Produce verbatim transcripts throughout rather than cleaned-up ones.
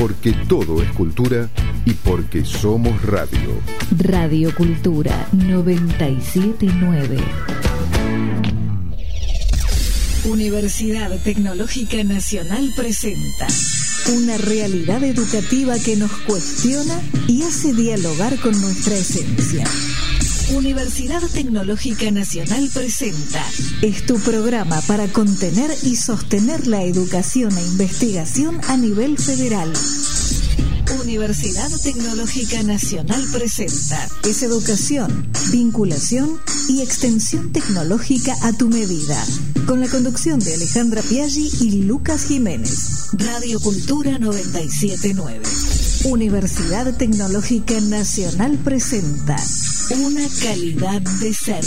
porque todo es cultura y porque somos radio. Radio Cultura noventa y siete punto nueve. Universidad Tecnológica Nacional presenta una realidad educativa que nos cuestiona y hace dialogar con nuestra esencia. Universidad Tecnológica Nacional presenta. Es tu programa para contener y sostener la educación e investigación a nivel federal. Universidad Tecnológica Nacional presenta. Es educación, vinculación y extensión tecnológica a tu medida. Con la conducción de Alejandra Piaggi y Lucas Jiménez. Radio Cultura noventa y siete punto nueve. Universidad Tecnológica Nacional presenta. Una calidad de ser.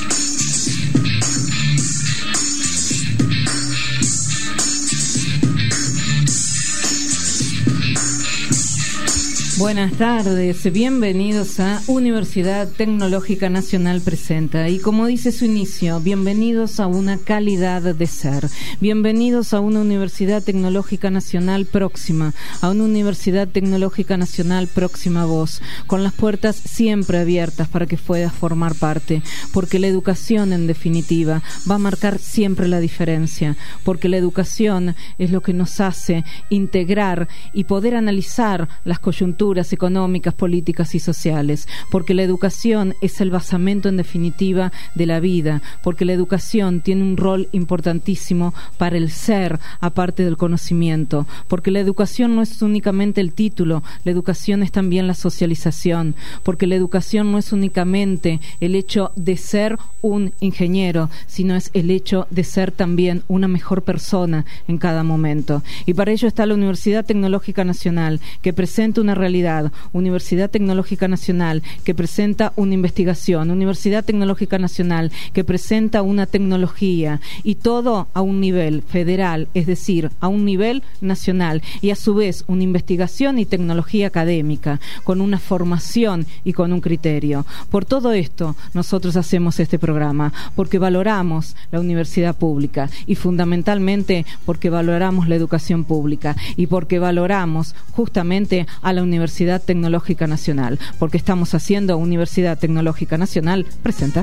Buenas tardes, bienvenidos a Universidad Tecnológica Nacional presenta. Y como dice su inicio, bienvenidos a una calidad de ser. Bienvenidos a una Universidad Tecnológica Nacional próxima, a una Universidad Tecnológica Nacional próxima a vos, con las puertas siempre abiertas para que puedas formar parte, porque la educación, en definitiva, va a marcar siempre la diferencia, porque la educación es lo que nos hace integrar y poder analizar las coyunturas económicas, políticas y sociales, porque la educación es el basamento en definitiva de la vida, porque la educación tiene un rol importantísimo para el ser, aparte del conocimiento, porque la educación no es únicamente el título, la educación es también la socialización, porque la educación no es únicamente el hecho de ser un ingeniero, sino es el hecho de ser también una mejor persona en cada momento. Y para ello está la Universidad Tecnológica Nacional, que presenta una realidad. Universidad Tecnológica Nacional, que presenta una investigación. Universidad Tecnológica Nacional, que presenta una tecnología, y todo a un nivel federal, es decir, a un nivel nacional, y a su vez una investigación y tecnología académica, con una formación y con un criterio. Por todo esto, nosotros hacemos este programa, porque valoramos la universidad pública, y fundamentalmente porque valoramos la educación pública, y porque valoramos justamente a la Universidad Tecnológica Nacional, porque estamos haciendo Universidad Tecnológica Nacional presenta.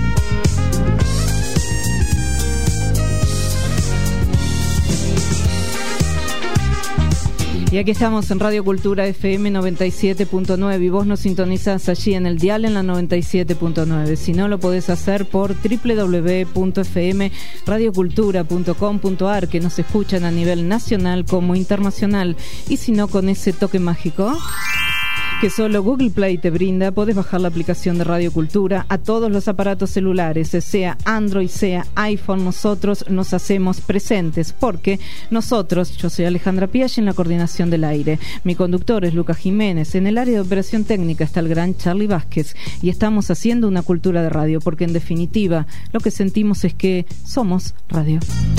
Y aquí estamos en Radio Cultura F M noventa y siete punto nueve y vos nos sintonizás allí en el dial en la noventa y siete punto nueve. Si no, lo podés hacer por doble u doble u doble u punto f m radio cultura punto com punto a r, que nos escuchan a nivel nacional como internacional. Y si no, con ese toque mágico que solo Google Play te brinda, podés bajar la aplicación de Radio Cultura a todos los aparatos celulares, sea Android, sea iPhone. Nosotros nos hacemos presentes, porque nosotros, yo soy Alejandra Piaggi en la coordinación del aire, mi conductor es Lucas Jiménez, en el área de operación técnica está el gran Charlie Vázquez, y estamos haciendo una cultura de radio, porque en definitiva lo que sentimos es que somos radio.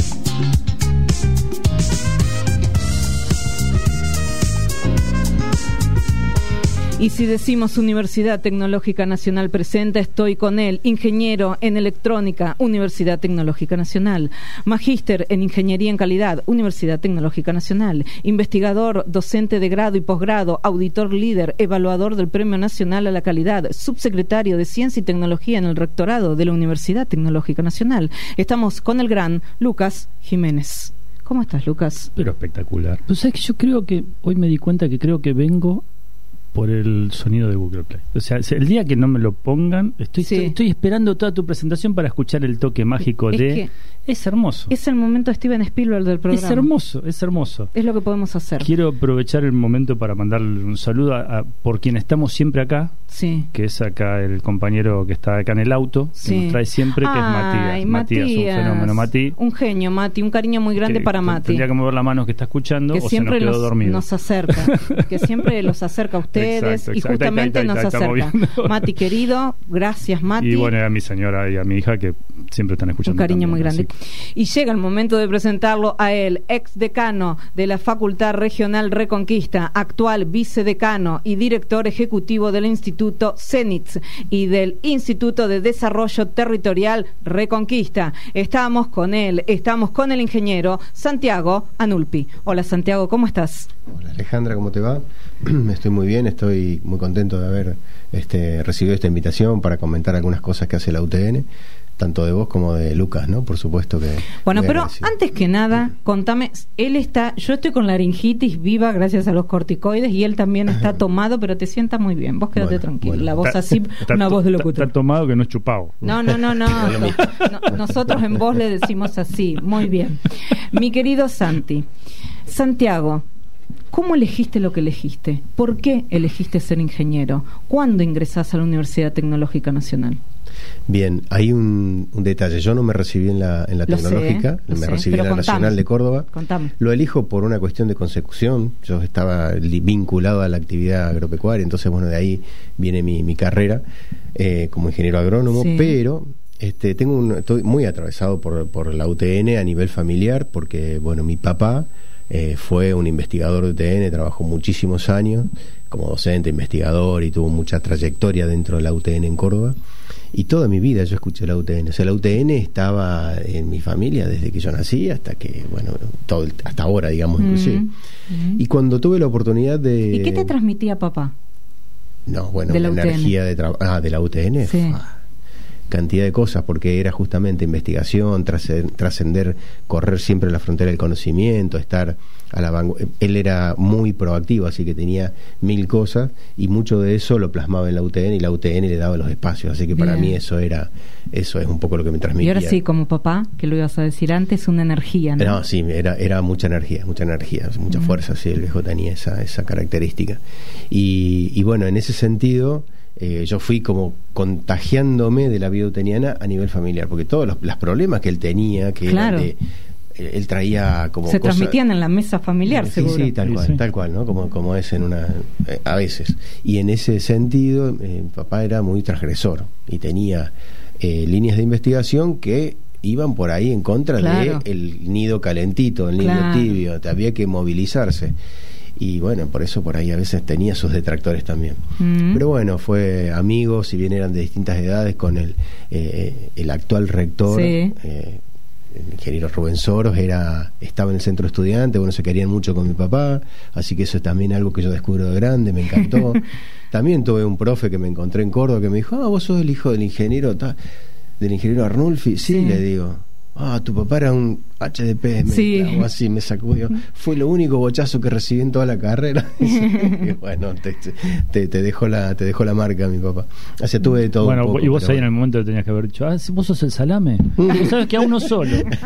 Y si decimos Universidad Tecnológica Nacional presenta, estoy con él, ingeniero en electrónica, Universidad Tecnológica Nacional, magíster en Ingeniería en Calidad, Universidad Tecnológica Nacional, investigador, docente de grado y posgrado, auditor líder, evaluador del Premio Nacional a la Calidad, subsecretario de Ciencia y Tecnología en el Rectorado de la Universidad Tecnológica Nacional. Estamos con el gran Lucas Jiménez. ¿Cómo estás, Lucas? Pero espectacular. Pues sabes que yo creo que, hoy me di cuenta que creo que vengo por el sonido de Google Play. O sea, el día que no me lo pongan, estoy, sí. estoy, estoy esperando toda tu presentación para escuchar el toque mágico es de... Que es hermoso. Es el momento Steven Spielberg del programa. Es hermoso, es hermoso. Es lo que podemos hacer. Quiero aprovechar el momento para mandarle un saludo a, a por quien estamos siempre acá, sí. que es acá el compañero que está acá en el auto, que sí. nos trae siempre, que Ay, es Matías. Matías, un fenómeno, Mati. Un genio, Mati, un cariño muy grande que, para Mati. Tendría que mover la mano que está escuchando, que o siempre se nos quedó nos, dormido. nos acerca, que siempre los acerca a ustedes. ustedes exacto, y exacto. justamente Ahí, ahí, ahí, nos ahí, acerca. Mati querido, gracias Mati. Y bueno, a mi señora y a mi hija que siempre están escuchando. Un cariño también, muy grande. así. Y llega el momento de presentarlo a él, ex decano de la Facultad Regional Reconquista, actual vicedecano y director ejecutivo del Instituto CENITS y del Instituto de Desarrollo Territorial Reconquista. Estamos con él, estamos con el ingeniero Santiago Anulpi. Hola Santiago, ¿cómo estás? Hola Alejandra, ¿cómo te va? Estoy muy bien, estoy muy contento de haber este, recibido esta invitación para comentar algunas cosas que hace la U T N, tanto de vos como de Lucas, ¿no? Por supuesto que... Bueno, pero antes que nada, contame, él está, yo estoy con laringitis viva gracias a los corticoides y él también está tomado, pero te sientas muy bien, vos quédate bueno, tranquilo, bueno. La voz está, así, está, una voz de locutor. Está, está tomado que no es chupado. No, no, no, no, no, no, nosotros en voz le decimos así, muy bien. Mi querido Santi, Santiago, ¿cómo elegiste lo que elegiste? ¿Por qué elegiste ser ingeniero? ¿Cuándo ingresás a la Universidad Tecnológica Nacional? Bien, hay un, un detalle. Yo no me recibí en la, en la lo tecnológica, sé, me sé, recibí en la contame, Nacional de Córdoba. Contame. Lo elijo por una cuestión de consecución. Yo estaba li, vinculado a la actividad agropecuaria, entonces, bueno, de ahí viene mi, mi carrera eh, como ingeniero agrónomo, sí. Pero... Este, tengo un, estoy muy atravesado por, por la U T N a nivel familiar, porque, bueno, mi papá eh, fue un investigador de U T N, trabajó muchísimos años como docente, investigador, y tuvo mucha trayectoria dentro de la U T N en Córdoba, y toda mi vida yo escuché la U T N. O sea, la U T N estaba en mi familia desde que yo nací hasta que, bueno, todo el, hasta ahora, digamos, mm, inclusive. Mm. Y cuando tuve la oportunidad de... ¿Y qué te transmitía papá? No, bueno, de la, la energía de trabajo... Ah, de la U T N. Sí. Fua. Cantidad de cosas, porque era justamente investigación, trascender, correr siempre la frontera del conocimiento, estar a la vanguardia. Él era muy proactivo, así que tenía mil cosas, y mucho de eso lo plasmaba en la U T N, y la U T N le daba los espacios, así que Bien. Para mí eso era eso es un poco lo que me transmitía. Y ahora sí, como papá, que lo ibas a decir antes, una energía, ¿no? No, sí, era, era mucha energía, mucha energía, mucha uh-huh. fuerza, sí, el viejo tenía esa, esa característica. Y, y bueno, en ese sentido... Eh, yo fui como contagiándome de la vida uteniana a nivel familiar, porque todos los, los problemas que él tenía, que claro. eran de, eh, él traía como se cosa, transmitían en la mesa familiar, sí, seguro. Sí, tal sí, cual, sí. tal cual, ¿no? Como, como es en una eh, a veces. Y en ese sentido, eh, mi papá era muy transgresor y tenía eh, líneas de investigación que iban por ahí en contra claro. de el nido calentito, el nido claro. tibio, había que movilizarse. Y bueno, por eso por ahí a veces tenía sus detractores también. Mm. Pero bueno, fue amigo, si bien eran de distintas edades, con el eh, el actual rector, sí. eh, el ingeniero Rubén Soros, era, estaba en el centro estudiante, bueno, se querían mucho con mi papá, así que eso es también algo que yo descubro de grande, me encantó. También tuve un profe que me encontré en Córdoba que me dijo, ah, vos sos el hijo del ingeniero, ta, del ingeniero Arnulfi. Sí, sí, le digo. Ah, tu papá era un H D P, me sí. algo así, me sacudió. Fue lo único bochazo que recibí en toda la carrera. Y bueno, te, te, te dejó la te dejó la marca mi papá. O sea, tuve de todo bueno, un poco, y vos ahí bueno. en el momento tenías que haber dicho, ah, vos sos el salame. Sabes que a uno solo.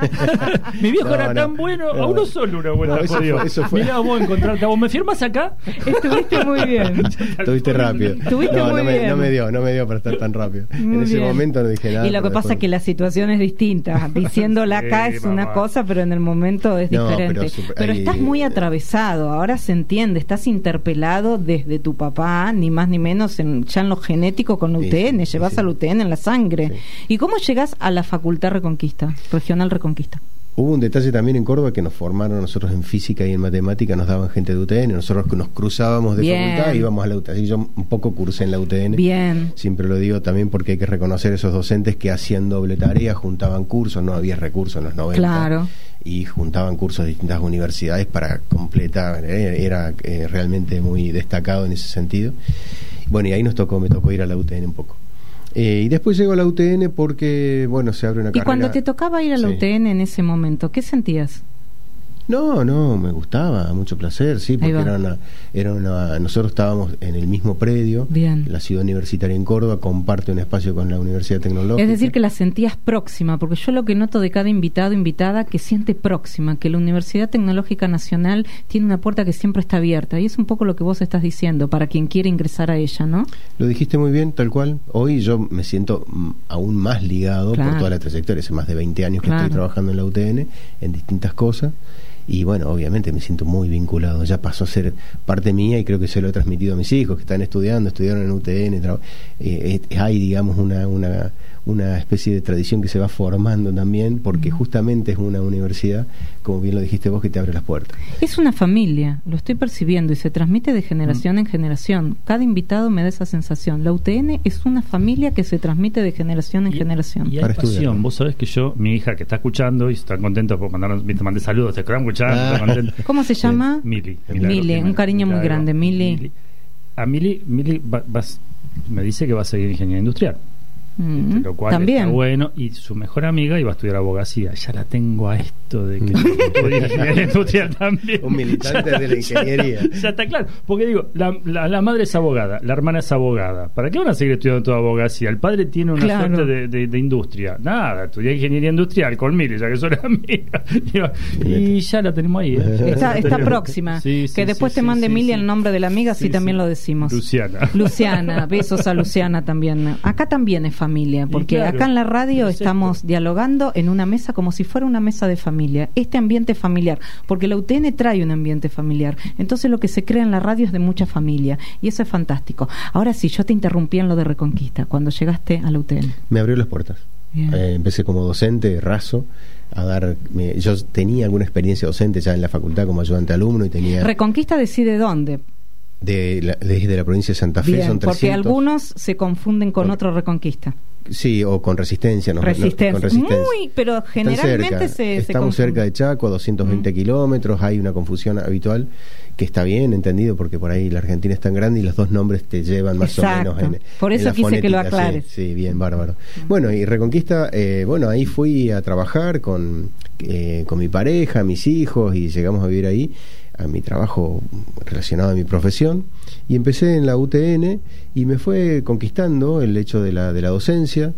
Mi viejo no, era no, tan bueno, no, a uno solo una buena. No, eso fue, eso fue. Mirá, vos encontrarte, vos me firmas acá. Estuviste muy bien. Estuviste rápido. Estuviste no, muy no, bien. Me, no me dio, no me dio para estar tan rápido. Muy en ese bien. momento no dije nada. Y lo que pasa es que la situación es distinta. Diciéndola acá sí, es una cosa, pero en el momento es no, diferente. Pero, super, pero estás muy atravesado, ahora se entiende, estás interpelado desde tu papá, ni más ni menos en, ya en lo genético con la U T N, sí, llevas sí. al U T N en la sangre. Sí. ¿Y cómo llegas a la Facultad Reconquista, Regional Reconquista? Hubo un detalle también en Córdoba que nos formaron nosotros en física y en matemática, nos daban gente de U T N, nosotros nos cruzábamos de Bien. facultad y íbamos a la U T N. Así yo un poco cursé en la U T N. Bien. Siempre lo digo también porque hay que reconocer esos docentes que hacían doble tarea, juntaban cursos, no había recursos en los noventa. Claro. Y juntaban cursos de distintas universidades para completar, eh, era eh, realmente muy destacado en ese sentido. Bueno, y ahí nos tocó, me tocó ir a la U T N un poco. Eh, y después llego a la U T N porque, bueno, se abre una ¿Y carrera. Y cuando te tocaba ir a la sí. U T N en ese momento, ¿qué sentías? No, no, me gustaba, mucho placer, sí, porque era una, era una, nosotros estábamos en el mismo predio, Bien. La ciudad universitaria en Córdoba comparte un espacio con la Universidad Tecnológica. Es decir, que la sentías próxima, porque yo lo que noto de cada invitado, invitada, que siente próxima, que la Universidad Tecnológica Nacional tiene una puerta que siempre está abierta, y es un poco lo que vos estás diciendo, para quien quiere ingresar a ella, ¿no? Lo dijiste muy bien, tal cual. Hoy yo me siento aún más ligado claro. por toda la trayectoria, hace más de veinte años que claro. estoy trabajando en la U T N, en distintas cosas. y bueno, obviamente me siento muy vinculado, ya pasó a ser parte mía y creo que se lo he transmitido a mis hijos que están estudiando, estudiaron en U T N, tra- eh, eh, hay digamos una, una, una especie de tradición que se va formando también, porque justamente es una universidad, como bien lo dijiste vos, que te abre las puertas. Es una familia, lo estoy percibiendo y se transmite de generación mm. en generación. Cada invitado me da esa sensación. La U T N es una familia que se transmite de generación en y, generación. Y hay pasión. Vos sabés que yo, mi hija que está escuchando y está contenta por mandarnos, te mandé saludos, te quedan escuchando, ah. está contenta. ¿Cómo se llama? Mili. Mili, un cariño Milagro, muy grande, Mili. Mili. A Mili, Mili va, va, me dice que va a seguir ingeniería industrial. Mm, lo cual también está bueno, y su mejor amiga iba a estudiar abogacía. Ya la tengo a esto de que ingeniería industrial también. Un militante ya, de la ingeniería. Ya, ya está claro, porque digo, la, la, la madre es abogada, la hermana es abogada. ¿Para qué van a seguir estudiando toda abogacía? El padre tiene una claro. suerte de, de, de industria. Nada, estudié ingeniería industrial con Mili, ya que son amigas. Y ya la tenemos ahí. ¿eh? Está, está próxima. Sí, sí, que después sí, te mande sí, Mili sí, el nombre de la amiga, sí, sí también sí. lo decimos. Luciana. Luciana, besos a Luciana también. Acá también es familia, porque claro, acá en la radio estamos esto. dialogando en una mesa como si fuera una mesa de familia, este ambiente familiar, porque la U T N trae un ambiente familiar, entonces lo que se crea en la radio es de mucha familia, y eso es fantástico. Ahora sí, yo te interrumpí en lo de Reconquista, cuando llegaste a la U T N. Me abrió las puertas. Eh, empecé como docente, raso, a dar, me, yo tenía alguna experiencia docente ya en la facultad como ayudante alumno y tenía... ¿Reconquista decide dónde? De la, de la provincia de Santa Fe. Bien, son trescientos. Porque algunos se confunden con, con otro Reconquista. Sí, o con Resistencia. No, resistencia. No, con resistencia. Muy, pero generalmente se Estamos se cerca de Chaco, a doscientos veinte mm. kilómetros, hay una confusión habitual que está bien entendido porque por ahí la Argentina es tan grande y los dos nombres te llevan más Exacto. o menos en, por eso en la quise fonética. Que lo aclares. Sí, sí, bien, bárbaro. Mm. Bueno, y Reconquista, eh, bueno, ahí fui a trabajar con, eh, con mi pareja, mis hijos, y llegamos a vivir ahí, a mi trabajo relacionado a mi profesión, y empecé en la U T N y me fue conquistando el hecho de la, de la docencia.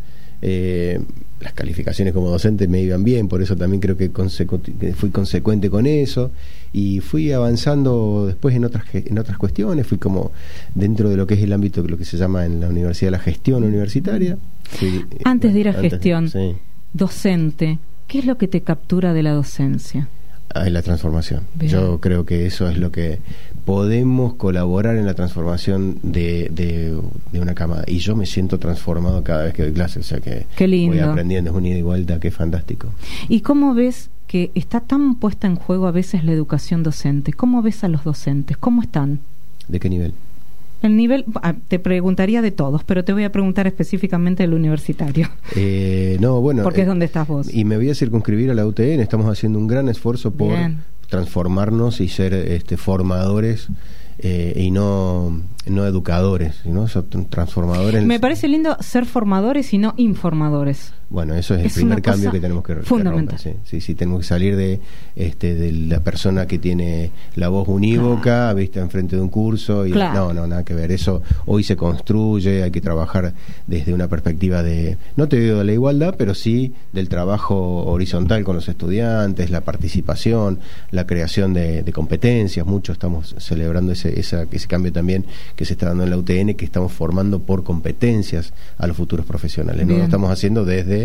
Eh, las calificaciones como docente me iban bien, por eso también creo que consecu- fui consecuente con eso, y fui avanzando después en otras en otras cuestiones, fui como dentro de lo que es el ámbito de lo que se llama en la universidad la gestión universitaria. Fui, antes de ir a antes, gestión, sí. docente, ¿qué es lo que te captura de la docencia? Ah, la transformación. Bien. Yo creo que eso es lo que podemos colaborar en la transformación de, de, de una camada, y yo me siento transformado cada vez que doy clases, o sea que Qué lindo. voy aprendiendo, es un ida y vuelta que es fantástico. ¿Y cómo ves que está tan puesta en juego a veces la educación docente? ¿Cómo ves a los docentes? ¿Cómo están? ¿De qué nivel? El nivel, te preguntaría de todos, pero te voy a preguntar específicamente del universitario. Eh, no, bueno. Porque eh, es donde estás vos. Y me voy a circunscribir a la U T N. Estamos haciendo un gran esfuerzo por Bien. transformarnos y ser este, formadores eh, y no, no educadores, ¿no? Son transformadores. Me parece lindo ser formadores y no informadores. Bueno, eso es, es el primer cambio que tenemos que, que romper. Sí, sí, sí, tenemos que salir de este de la persona que tiene la voz unívoca, claro. vista enfrente de un curso y claro. no, no, nada que ver. Eso hoy se construye, hay que trabajar desde una perspectiva de, no te digo de la igualdad, pero sí del trabajo horizontal con los estudiantes, la participación, la creación de, de competencias. Mucho estamos celebrando ese, esa, ese cambio también que se está dando en la U T N, que estamos formando por competencias a los futuros profesionales. Bien. No lo estamos haciendo desde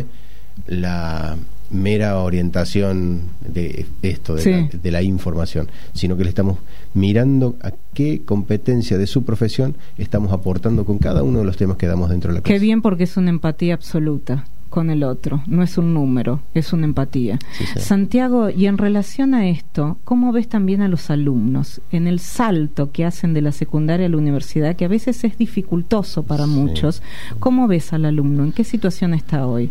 la mera orientación de esto, de, sí. la, de la información, sino que le estamos mirando a qué competencia de su profesión estamos aportando con cada uno de los temas que damos dentro de la clase. Qué bien, porque es una empatía absoluta con el otro, no es un número, es una empatía. Sí, sí. Santiago, y en relación a esto, ¿cómo ves también a los alumnos en el salto que hacen de la secundaria a la universidad, que a veces es dificultoso para sí. muchos? ¿Cómo ves al alumno? ¿En qué situación está hoy?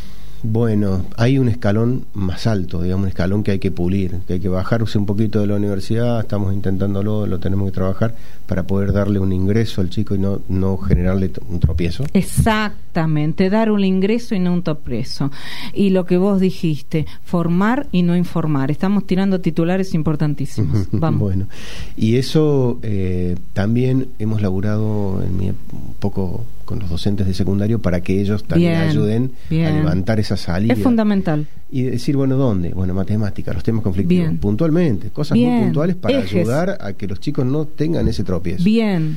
Bueno, hay un escalón más alto, digamos, un escalón que hay que pulir, que hay que bajarse un poquito de la universidad, estamos intentándolo, lo tenemos que trabajar para poder darle un ingreso al chico y no, no generarle un tropiezo. Exactamente, dar un ingreso y no un tropiezo. Y lo que vos dijiste, formar y no informar, estamos tirando titulares importantísimos. Vamos. Bueno, y eso eh, también hemos laburado en mi, un poco con los docentes de secundario para que ellos también bien, ayuden bien. a levantar esa salida. Es fundamental. Y decir, bueno, ¿dónde? Bueno, matemática, los temas conflictivos, bien. puntualmente, cosas bien. muy puntuales para Ejes. ayudar a que los chicos no tengan ese tropiezo. Bien.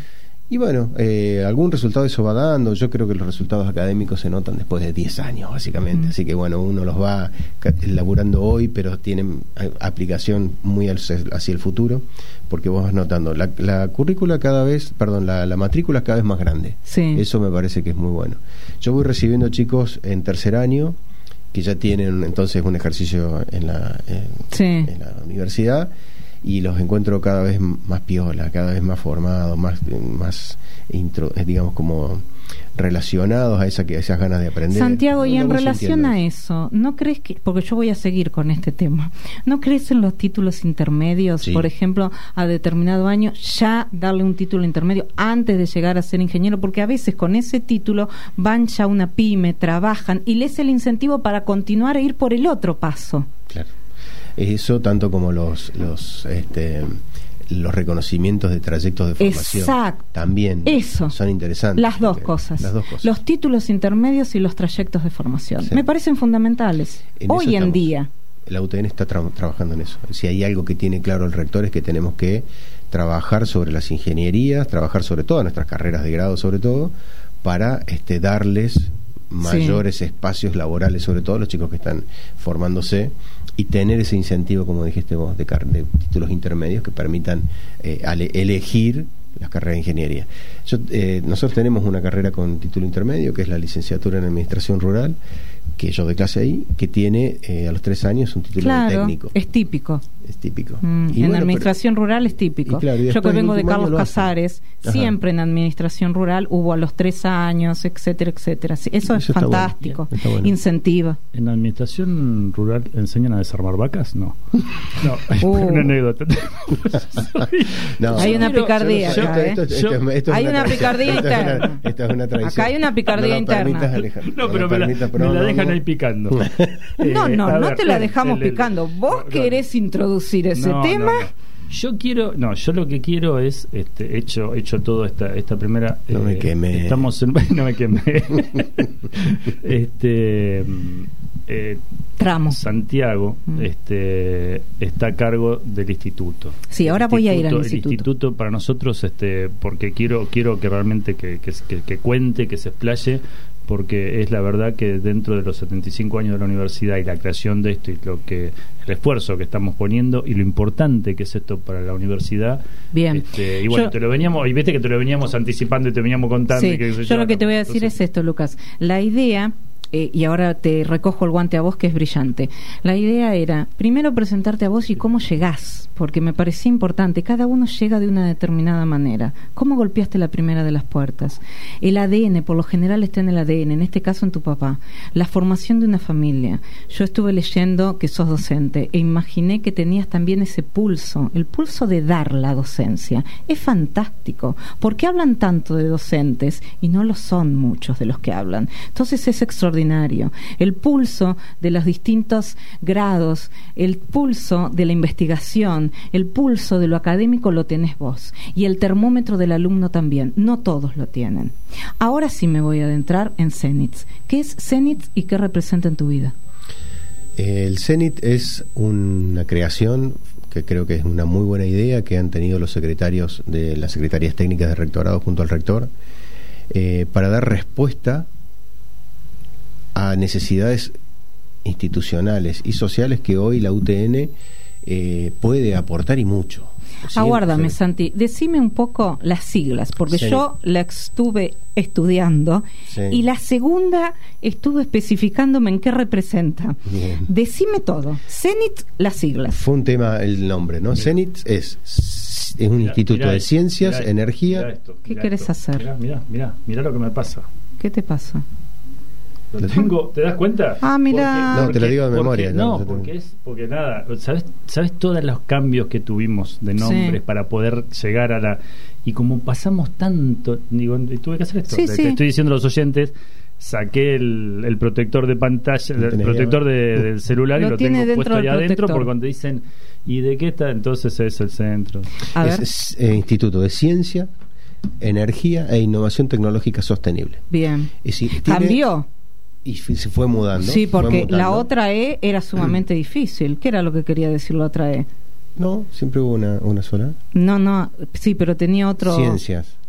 Y bueno, eh, algún resultado eso va dando. Yo creo que los resultados académicos se notan después de diez años, básicamente. Mm. Así que bueno, uno los va elaborando hoy, pero tienen aplicación muy hacia el futuro, porque vos vas notando la, la currícula cada vez, perdón, la, la matrícula cada vez más grande. Sí. Eso me parece que es muy bueno. Yo voy recibiendo chicos en tercer año que ya tienen entonces un ejercicio en la, en, sí. en la universidad, y los encuentro cada vez más piola, cada vez más formados, más, más intro, digamos, como relacionados a, esa, a esas ganas de aprender. Santiago, y en relación a eso, ¿no crees que, porque yo voy a seguir con este tema, ¿no crees en los títulos intermedios? Sí. Por ejemplo, a determinado año ya darle un título intermedio antes de llegar a ser ingeniero, porque a veces con ese título van ya a una pyme, trabajan y les es el incentivo para continuar a ir por el otro paso. Claro. Eso tanto como los los este los reconocimientos de trayectos de formación. Exacto. También eso. Son interesantes. Las dos cosas. Las dos cosas. Los títulos intermedios y los trayectos de formación. Sí. Me parecen fundamentales. En Hoy en estamos. día. La U T N está tra- trabajando en eso. Si hay algo que tiene claro el rector es que tenemos que trabajar sobre las ingenierías, trabajar sobre todas nuestras carreras de grado, sobre todo, para este darles mayores sí. espacios laborales, sobre todo los chicos que están formándose, y tener ese incentivo, como dijiste vos, de, car- de títulos intermedios que permitan eh, ale- elegir las carreras de ingeniería. Yo, eh, nosotros tenemos una carrera con título intermedio, que es la licenciatura en Administración Rural, que yo doy clase ahí, que tiene eh, a los tres años un título claro, de técnico. Es típico. Es típico. Mm, en bueno, Administración pero, Rural es típico. Claro, yo que vengo de Carlos Casares, siempre en Administración Rural hubo a los tres años, etcétera, etcétera. Eso, eso es fantástico. Bueno. Está bueno. Incentiva. ¿En Administración Rural enseñan a desarmar vacas? No. No, hay uh. una anécdota. no, hay una picardía yo, acá, esto, ¿eh? esto, esto, esto, esto hay una, una picardía interna. Esta es una tradición. Acá hay una picardía no interna. Alejar, no, pero no me, la, me la dejan ahí picando. no, no, eh, no ver, te la dejamos el, el, picando. ¿Vos no, querés no, introducir ese no, tema? No, no. Yo quiero, no, yo lo que quiero es, este, hecho, hecho todo esta, esta primera. No eh, me quemé. Estamos en, no me quemé. este. Eh, Tramo. Santiago mm. este, está a cargo del instituto. Sí, ahora voy a ir al instituto. El instituto para nosotros, este, porque quiero quiero que realmente que, que, que, que cuente, que se explaye, porque es la verdad que dentro de los setenta y cinco años de la universidad y la creación de esto y lo que el esfuerzo que estamos poniendo y lo importante que es esto para la universidad. Bien. Este, y bueno, yo, te lo veníamos, y viste que te lo veníamos anticipando y te veníamos contando. Sí, y que, yo, yo lo que te voy a decir Entonces, es esto, Lucas. La idea... Eh, y ahora te recojo el guante a vos, que es brillante. La idea era primero presentarte a vos y cómo llegás, porque me parecía importante. Cada uno llega de una determinada manera. ¿Cómo golpeaste la primera de las puertas? El A D N, por lo general, está en el A D N, en este caso en tu papá. La formación de una familia. Yo estuve leyendo que sos docente e imaginé que tenías también ese pulso, el pulso de dar la docencia. Es fantástico. ¿Por qué hablan tanto de docentes y no lo son muchos de los que hablan? Entonces es extraordinario. El pulso de los distintos grados, el pulso de la investigación, el pulso de lo académico lo tenés vos, y el termómetro del alumno también. No todos lo tienen. Ahora sí me voy a adentrar en CENITS. ¿Qué es CENITS y qué representa en tu vida? El CENIT es una creación que creo que es una muy buena idea que han tenido los secretarios de las secretarías técnicas de rectorado junto al rector, eh, para dar respuesta a necesidades institucionales y sociales que hoy la U T N eh, puede aportar, y mucho. ¿Sí? Aguárdame, Santi, decime un poco las siglas, porque sí. yo la estuve estudiando, sí. y la segunda estuve especificándome en qué representa. Bien. Decime todo. CENIT, las siglas. Fue un tema el nombre, ¿no? CENIT es, es un mirá, instituto mirá de esto, ciencias, mirá energía. Mirá esto, ¿Qué mirá querés esto. hacer? Mirá, mirá, mirá, mirá lo que me pasa. ¿Qué te pasa? Lo tengo, ¿te das cuenta? Ah, mira. No, te lo digo de memoria. Porque, no, porque es porque nada, ¿sabes sabes todos los cambios que tuvimos de nombres, sí. para poder llegar a la, y como pasamos tanto, digo, tuve que hacer esto. Sí, te, sí. te estoy diciendo a los oyentes, saqué el, el protector de pantalla, el protector de, del celular, lo y lo tengo puesto ahí adentro, porque cuando dicen ¿y de qué está? Entonces es el centro. A ver. Es, es eh, Instituto de Ciencia, Energía e Innovación Tecnológica Sostenible. Bien. Es decir, tiene, cambió. Y se fue mudando. Sí, porque mudando. La otra E era sumamente difícil. ¿Qué era lo que quería decir la otra E? No, siempre hubo una, una sola. No, no, sí, pero tenía otro... Ciencias.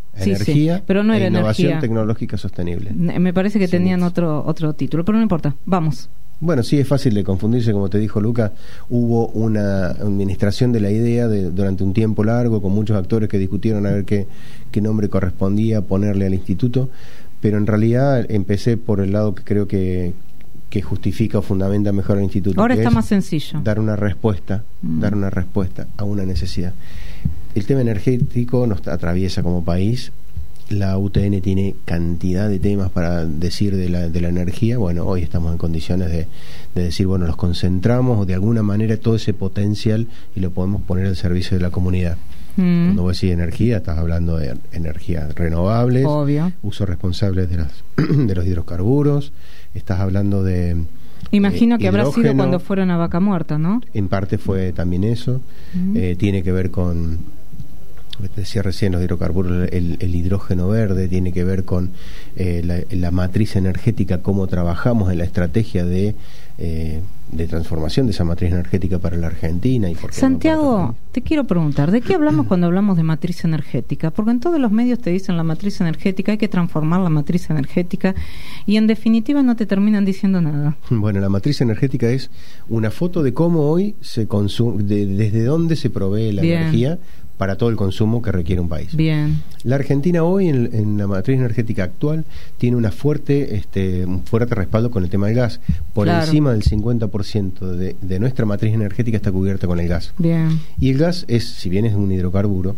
Sí, energía, sí, pero no era e innovación energía. tecnológica sostenible. Me parece que Sí, tenían sí. otro otro título, pero no importa. Vamos. Bueno, sí, es fácil de confundirse, como te dijo Luca. Hubo una administración de la idea de, durante un tiempo largo, con muchos actores que discutieron a ver qué, qué nombre correspondía ponerle al instituto, pero en realidad empecé por el lado que creo que, que justifica o fundamenta mejor al instituto. Ahora que está es más sencillo. Dar una respuesta, mm. dar una respuesta a una necesidad. El tema energético nos atraviesa como país. La U T N tiene cantidad de temas para decir de la, de la energía. Bueno, hoy estamos en condiciones de, de decir, bueno, los concentramos o de alguna manera todo ese potencial y lo podemos poner al servicio de la comunidad. Mm. Cuando vos decís energía, estás hablando de energías renovables, obvio, uso responsable de, las, de los hidrocarburos, estás hablando de... Imagino eh, que habrá sido cuando fueron a Vaca Muerta, ¿no? En parte fue también eso. Mm. Eh, tiene que ver con... Te decía recién los hidrocarburos, el, el hidrógeno verde, tiene que ver con eh, la, la matriz energética, cómo trabajamos en la estrategia de, eh, de transformación de esa matriz energética para la Argentina. Y por qué Santiago, no te quiero preguntar, ¿de qué hablamos cuando hablamos de matriz energética? Porque en todos los medios te dicen la matriz energética, hay que transformar la matriz energética y en definitiva no te terminan diciendo nada. Bueno, la matriz energética es una foto de cómo hoy se consume, de, desde dónde se provee la Bien. energía para todo el consumo que requiere un país. Bien. La Argentina hoy, en, en la matriz energética actual, tiene una fuerte, este, un fuerte respaldo con el tema del gas. Por claro. encima del cincuenta por ciento de, de nuestra matriz energética está cubierta con el gas. Bien. Y el gas es, si bien es un hidrocarburo,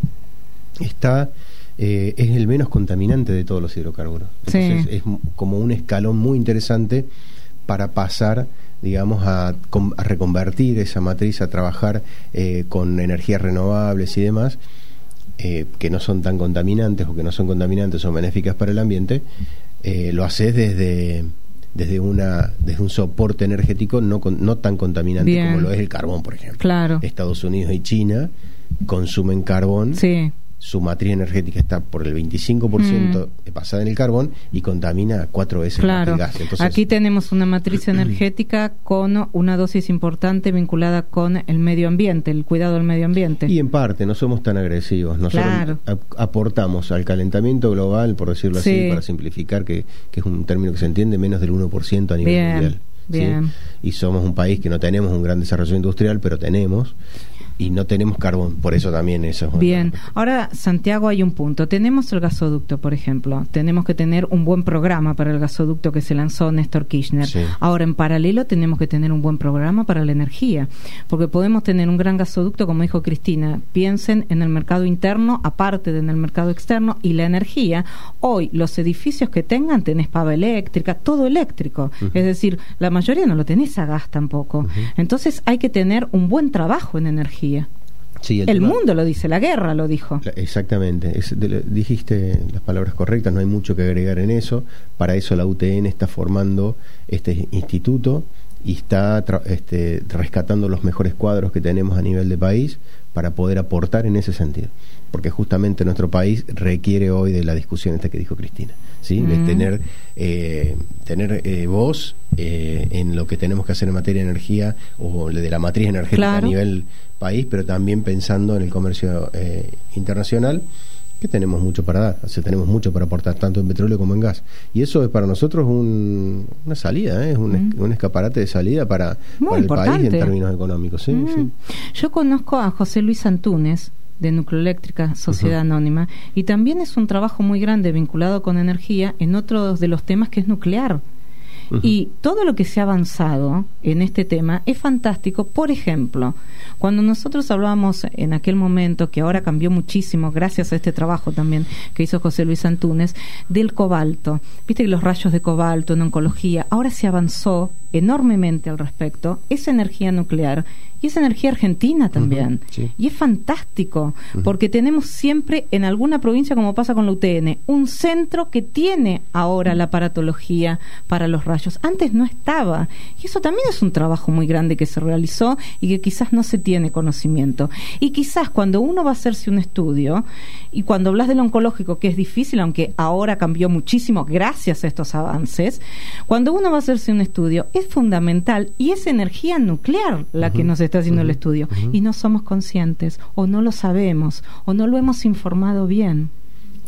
está eh, es el menos contaminante de todos los hidrocarburos. Entonces sí. es como un escalón muy interesante para pasar, digamos, a, a reconvertir esa matriz, a trabajar eh, con energías renovables y demás, eh, que no son tan contaminantes o que no son contaminantes, son benéficas para el ambiente. Eh, lo haces desde desde una desde un soporte energético no no tan contaminante Bien. Como lo es el carbón, por ejemplo. Claro. Estados Unidos y China consumen carbón. Sí. Su matriz energética está por el veinticinco por ciento mm. basada en el carbón y contamina cuatro veces claro. más que el gas. Entonces, aquí tenemos una matriz energética con una dosis importante vinculada con el medio ambiente, el cuidado del medio ambiente. Y en parte, no somos tan agresivos. Nosotros claro. aportamos al calentamiento global, por decirlo así, sí. para simplificar, que, que es un término que se entiende, menos del uno por ciento a nivel bien, mundial. Bien. ¿sí? Y somos un país que no tenemos un gran desarrollo industrial, pero tenemos... y no tenemos carbón, por eso también eso es bien. Ahora, Santiago, hay un punto. Tenemos el gasoducto, por ejemplo. Tenemos que tener un buen programa para el gasoducto que se lanzó Néstor Kirchner. Sí. Ahora, en paralelo, tenemos que tener un buen programa para la energía, porque podemos tener un gran gasoducto, como dijo Cristina. Piensen en el mercado interno, aparte de en el mercado externo, y la energía. Hoy, los edificios que tengan, tenés pava eléctrica, todo eléctrico. Uh-huh. Es decir, la mayoría no lo tenés a gas tampoco. Uh-huh. Entonces, hay que tener un buen trabajo en energía. Sí, el el tema, mundo lo dice, la guerra lo dijo. Exactamente, es, de, dijiste las palabras correctas, no hay mucho que agregar en eso. Para eso la U T N está formando este instituto y está tra- este, rescatando los mejores cuadros que tenemos a nivel de país para poder aportar en ese sentido, porque justamente nuestro país requiere hoy de la discusión esta que dijo Cristina, ¿sí? Mm. De tener eh, tener eh, voz eh, en lo que tenemos que hacer en materia de energía o de la matriz energética claro. a nivel país, pero también pensando en el comercio eh, internacional, que tenemos mucho para dar, o sea, tenemos mucho para aportar tanto en petróleo como en gas, y eso es para nosotros un, una salida, ¿eh? es un, mm. un escaparate de salida para, para el país en términos económicos. ¿sí? Mm. Sí. Yo conozco a José Luis Antúnez de Nucleoeléctrica Sociedad uh-huh. Anónima, y también es un trabajo muy grande vinculado con energía en otro de los temas que es nuclear. Uh-huh. Y todo lo que se ha avanzado en este tema es fantástico. Por ejemplo, cuando nosotros hablábamos en aquel momento, que ahora cambió muchísimo gracias a este trabajo también que hizo José Luis Antúnez, del cobalto, viste que los rayos de cobalto en oncología, ahora se avanzó enormemente al respecto. Es energía nuclear y es energía argentina también. Uh-huh, sí. Y es fantástico, uh-huh. porque tenemos siempre en alguna provincia, como pasa con la U T N, un centro que tiene ahora la aparatología para los rayos. Antes no estaba. Y eso también es un trabajo muy grande que se realizó y que quizás no se tiene conocimiento. Y quizás cuando uno va a hacerse un estudio, y cuando hablas del oncológico, que es difícil, aunque ahora cambió muchísimo gracias a estos avances, cuando uno va a hacerse un estudio, es fundamental, y es energía nuclear la uh-huh. que nos está haciendo uh-huh. el estudio, uh-huh. y no somos conscientes, o no lo sabemos, o no lo hemos informado bien.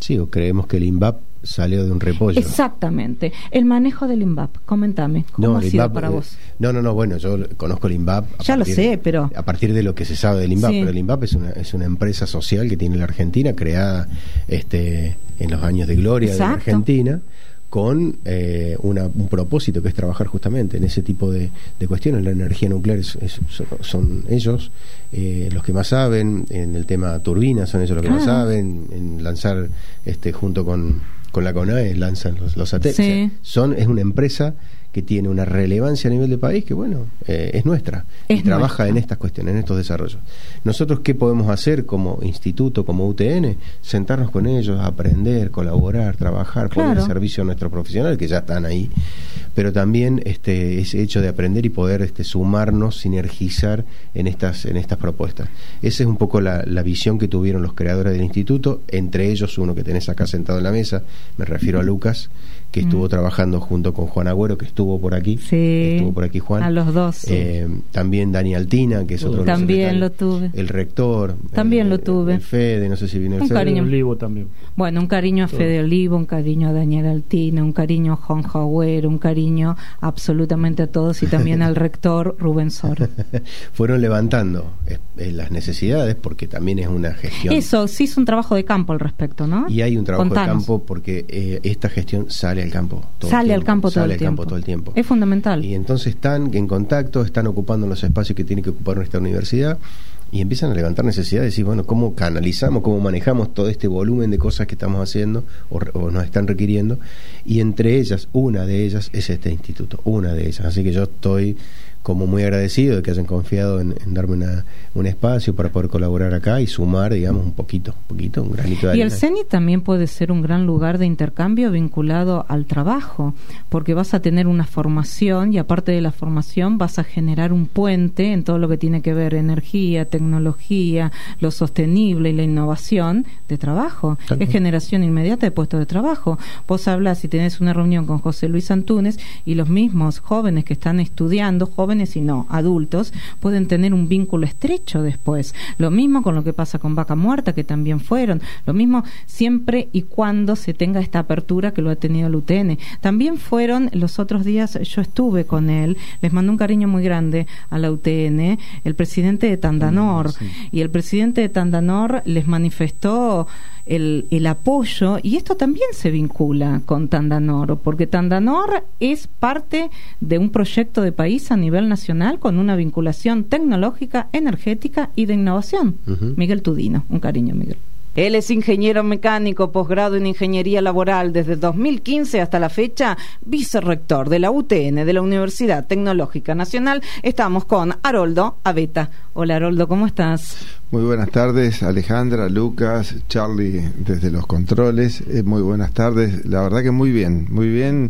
Sí, o creemos que el INVAP salió de un repollo. Exactamente. El manejo del INVAP, coméntame, ¿cómo no, ha sido INVAP, para vos? No, no, no, bueno, yo conozco el INVAP. Ya lo sé, pero... A partir de lo que se sabe del INVAP, sí. pero el INVAP es una, es una empresa social que tiene la Argentina, creada este, en los años de gloria Exacto. de la Argentina, con eh, una, un propósito que es trabajar justamente en ese tipo de, de cuestiones. La energía nuclear es, es, son ellos eh, los que más saben, en el tema turbinas son ellos los que ah. más saben, en lanzar este junto con, con la CONAE lanzan los, los satélites. Sí. O sea, son, es una empresa que tiene una relevancia a nivel de país que, bueno, eh, es nuestra es y trabaja nuestra. en estas cuestiones, en estos desarrollos. Nosotros, ¿qué podemos hacer como instituto, como U T N? Sentarnos con ellos, aprender, colaborar, trabajar, claro. poner servicio a nuestros profesionales que ya están ahí, pero también este ese hecho de aprender y poder este sumarnos, sinergizar en estas en estas propuestas. Esa es un poco la, la visión que tuvieron los creadores del instituto, entre ellos uno que tenés acá sentado en la mesa, me refiero a Lucas, que estuvo mm. trabajando junto con Juan Agüero, que estuvo por aquí, sí, estuvo por aquí Juan, a los dos, sí. eh, también Dani Altina, que es otro también lo tuve, el rector, también eh, lo tuve, el Fede, no sé si vino el un Fede, cariño. Olivo también. Bueno, un cariño a Fede Olivo, un cariño a Daniel Altina, un cariño a Juan Agüero, un cariño absolutamente a todos y también al rector Rubén Sor. Fueron levantando eh, eh, las necesidades porque también es una gestión. Eso, sí es un trabajo de campo al respecto, ¿no? Y hay un trabajo Contanos. de campo porque eh, esta gestión sale al campo. Todo Sale al campo todo sale el al tiempo. campo todo el tiempo. Es fundamental. Y entonces están en contacto, están ocupando los espacios que tiene que ocupar nuestra universidad y empiezan a levantar necesidades y decir, bueno, ¿cómo canalizamos, cómo manejamos todo este volumen de cosas que estamos haciendo o, o nos están requiriendo? Y entre ellas, una de ellas es este instituto, una de ellas. Así que yo estoy como muy agradecido de que hayan confiado en, en darme una, un espacio para poder colaborar acá y sumar, digamos, un poquito, un poquito, un granito de arena. Y el CENI también puede ser un gran lugar de intercambio vinculado al trabajo, porque vas a tener una formación y aparte de la formación vas a generar un puente en todo lo que tiene que ver energía, tecnología, lo sostenible y la innovación de trabajo. Tal es generación inmediata de puestos de trabajo. Vos hablas y tenés una reunión con José Luis Antúnez y los mismos jóvenes que están estudiando, jóvenes y no adultos, pueden tener un vínculo estrecho después. Lo mismo con lo que pasa con Vaca Muerta, que también fueron. Lo mismo siempre y cuando se tenga esta apertura que lo ha tenido el U T N. También fueron, los otros días yo estuve con él, les mandó un cariño muy grande a la U T N, el presidente de Tandanor, sí. y el presidente de Tandanor les manifestó El, el apoyo, y esto también se vincula con Tandanor, porque Tandanor es parte de un proyecto de país a nivel nacional con una vinculación tecnológica, energética y de innovación. Uh-huh. Miguel Tudino, un cariño, Miguel. Él es ingeniero mecánico, posgrado en ingeniería laboral desde dos mil quince hasta la fecha, vicerrector de la U T N, de la Universidad Tecnológica Nacional. Estamos con Haroldo Abeta. Hola Haroldo, ¿cómo estás? Muy buenas tardes, Alejandra, Lucas, Charlie desde los controles. Eh, muy buenas tardes, la verdad que muy bien, muy bien.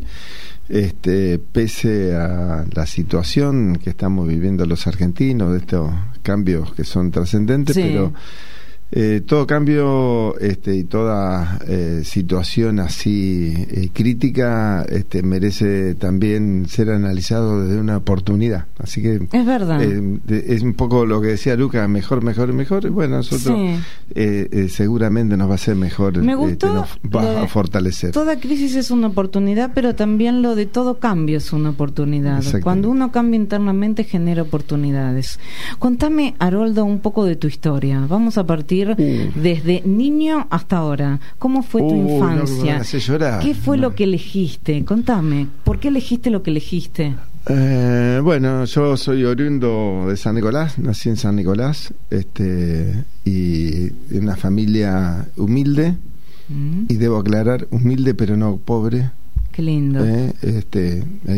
Este, pese a la situación que estamos viviendo los argentinos, de estos cambios que son trascendentes, sí. pero Eh, todo cambio este, y toda eh, situación así eh, crítica este, merece también ser analizado desde una oportunidad. Así que es verdad. Eh, de, es un poco lo que decía Lucas, mejor, mejor, mejor. Y bueno, nosotros sí. eh, eh, seguramente nos va a ser mejor. Me gustó, este, nos va a fortalecer. Toda crisis es una oportunidad, pero también lo de todo cambio es una oportunidad. Cuando uno cambia internamente genera oportunidades. Contame, Haroldo, un poco de tu historia. Vamos a partir Uh. desde niño hasta ahora. ¿Cómo fue tu uh, infancia? No, ¿Qué fue no. lo que elegiste? Contame, ¿por qué elegiste lo que elegiste? Eh, bueno, yo soy oriundo de San Nicolás, nací en San Nicolás, este, y en una familia humilde, mm. y debo aclarar, humilde pero no pobre. Qué lindo. Eh, este, hay,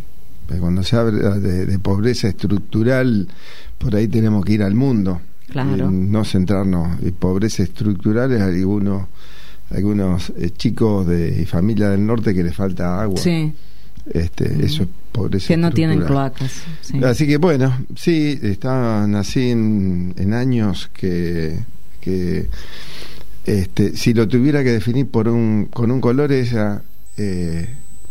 cuando se habla de, de pobreza estructural, por ahí tenemos que ir al mundo. Claro. Eh, no centrarnos en pobreza estructural, es algunos algunos eh, chicos de familia del norte que les falta agua. Sí. Este, mm. Eso es pobreza que no estructural. tienen cloacas. Sí. Así que bueno, sí, estaba, nací en, en años que, que este, si lo tuviera que definir por un con un color, ella eh,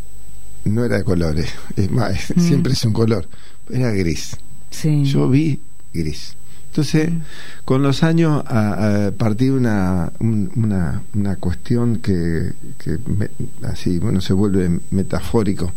no era de colores, es más, mm. siempre es un color, era gris. Sí. Yo vi gris. Entonces, mm. con los años, a, a partir de una, un, una, una cuestión que, que me, así, bueno, se vuelve metafórico,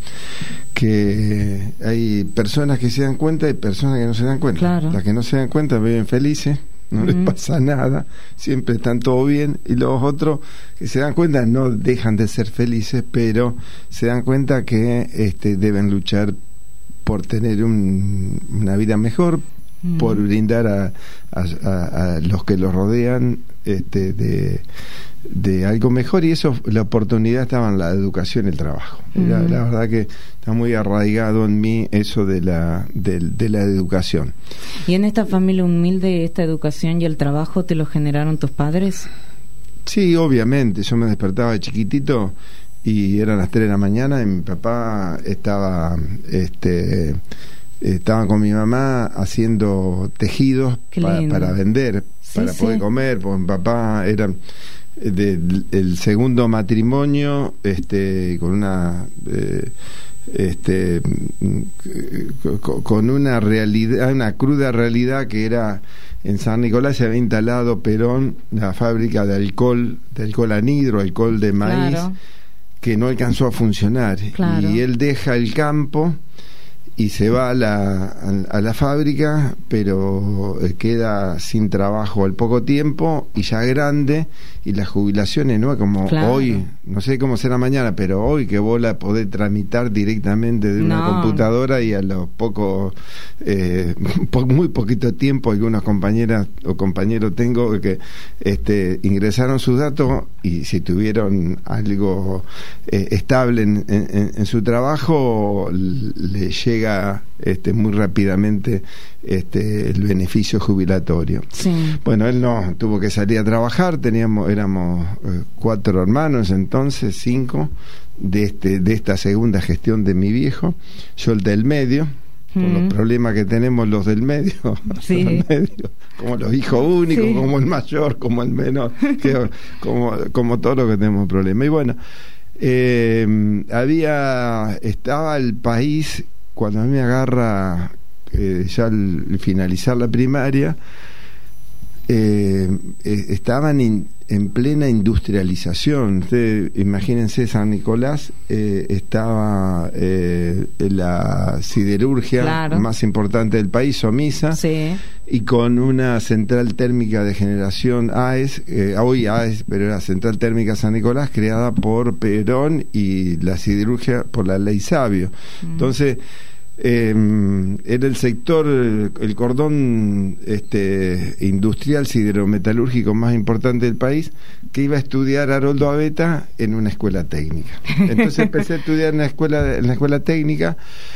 que hay personas que se dan cuenta y personas que no se dan cuenta. Claro. Las que no se dan cuenta viven felices, no mm. les pasa nada, siempre están todo bien, y los otros que se dan cuenta no dejan de ser felices, pero se dan cuenta que este, deben luchar por tener un, una vida mejor, mm. por brindar a, a, a, a los que los rodean este, de, de algo mejor, y eso, la oportunidad estaba en la educación y el trabajo. Mm. La, la verdad que está muy arraigado en mí eso de la, de, de la educación. ¿Y en esta familia humilde esta educación y el trabajo te lo generaron tus padres? Sí, obviamente. Yo me despertaba de chiquitito y eran las tres de la mañana y mi papá estaba este estaba con mi mamá haciendo tejidos pa, para vender, sí, para sí. poder comer, porque mi papá era de, de, el segundo matrimonio, este con una eh, este con una realidad, una cruda realidad, que era en San Nicolás se había instalado Perón la fábrica de alcohol, de alcohol anhidro, alcohol de maíz, claro, que no alcanzó a funcionar, claro. Y él deja el campo y se va a la, a, a la fábrica, pero eh, queda sin trabajo al poco tiempo y ya grande, y las jubilaciones no es como claro. hoy, no sé cómo será mañana, pero hoy que vos la podés tramitar directamente de una no. computadora, y a los pocos eh, po, muy poquito tiempo algunas compañeras o compañeros tengo que este, ingresaron sus datos, y si tuvieron algo eh, estable en, en, en su trabajo, le llega este, muy rápidamente este, el beneficio jubilatorio. Sí. Bueno, él no, tuvo que salir a trabajar, teníamos, éramos eh, cuatro hermanos entonces, cinco, de este, de esta segunda gestión de mi viejo, yo el del medio, por mm. los problemas que tenemos los del medio, sí. los medio, como los hijos únicos, sí. como el mayor, como el menor, que, como, como todos los que tenemos problemas. Y bueno, eh, había, estaba el país, cuando a mí me agarra eh, ya al finalizar la primaria, eh, eh, estaban in, en plena industrialización. Ustedes imagínense, San Nicolás eh, estaba eh, la siderurgia claro. más importante del país, Somisa, sí. y con una central térmica de generación A E S, eh, hoy A E S, pero era Central Térmica San Nicolás, creada por Perón, y la siderurgia por la Ley Sabio. Mm. Entonces, Eh, era el sector, el cordón este, industrial siderometalúrgico más importante del país, que iba a estudiar Haroldo Abeta en una escuela técnica. Entonces empecé a estudiar en la escuela, en la escuela técnica.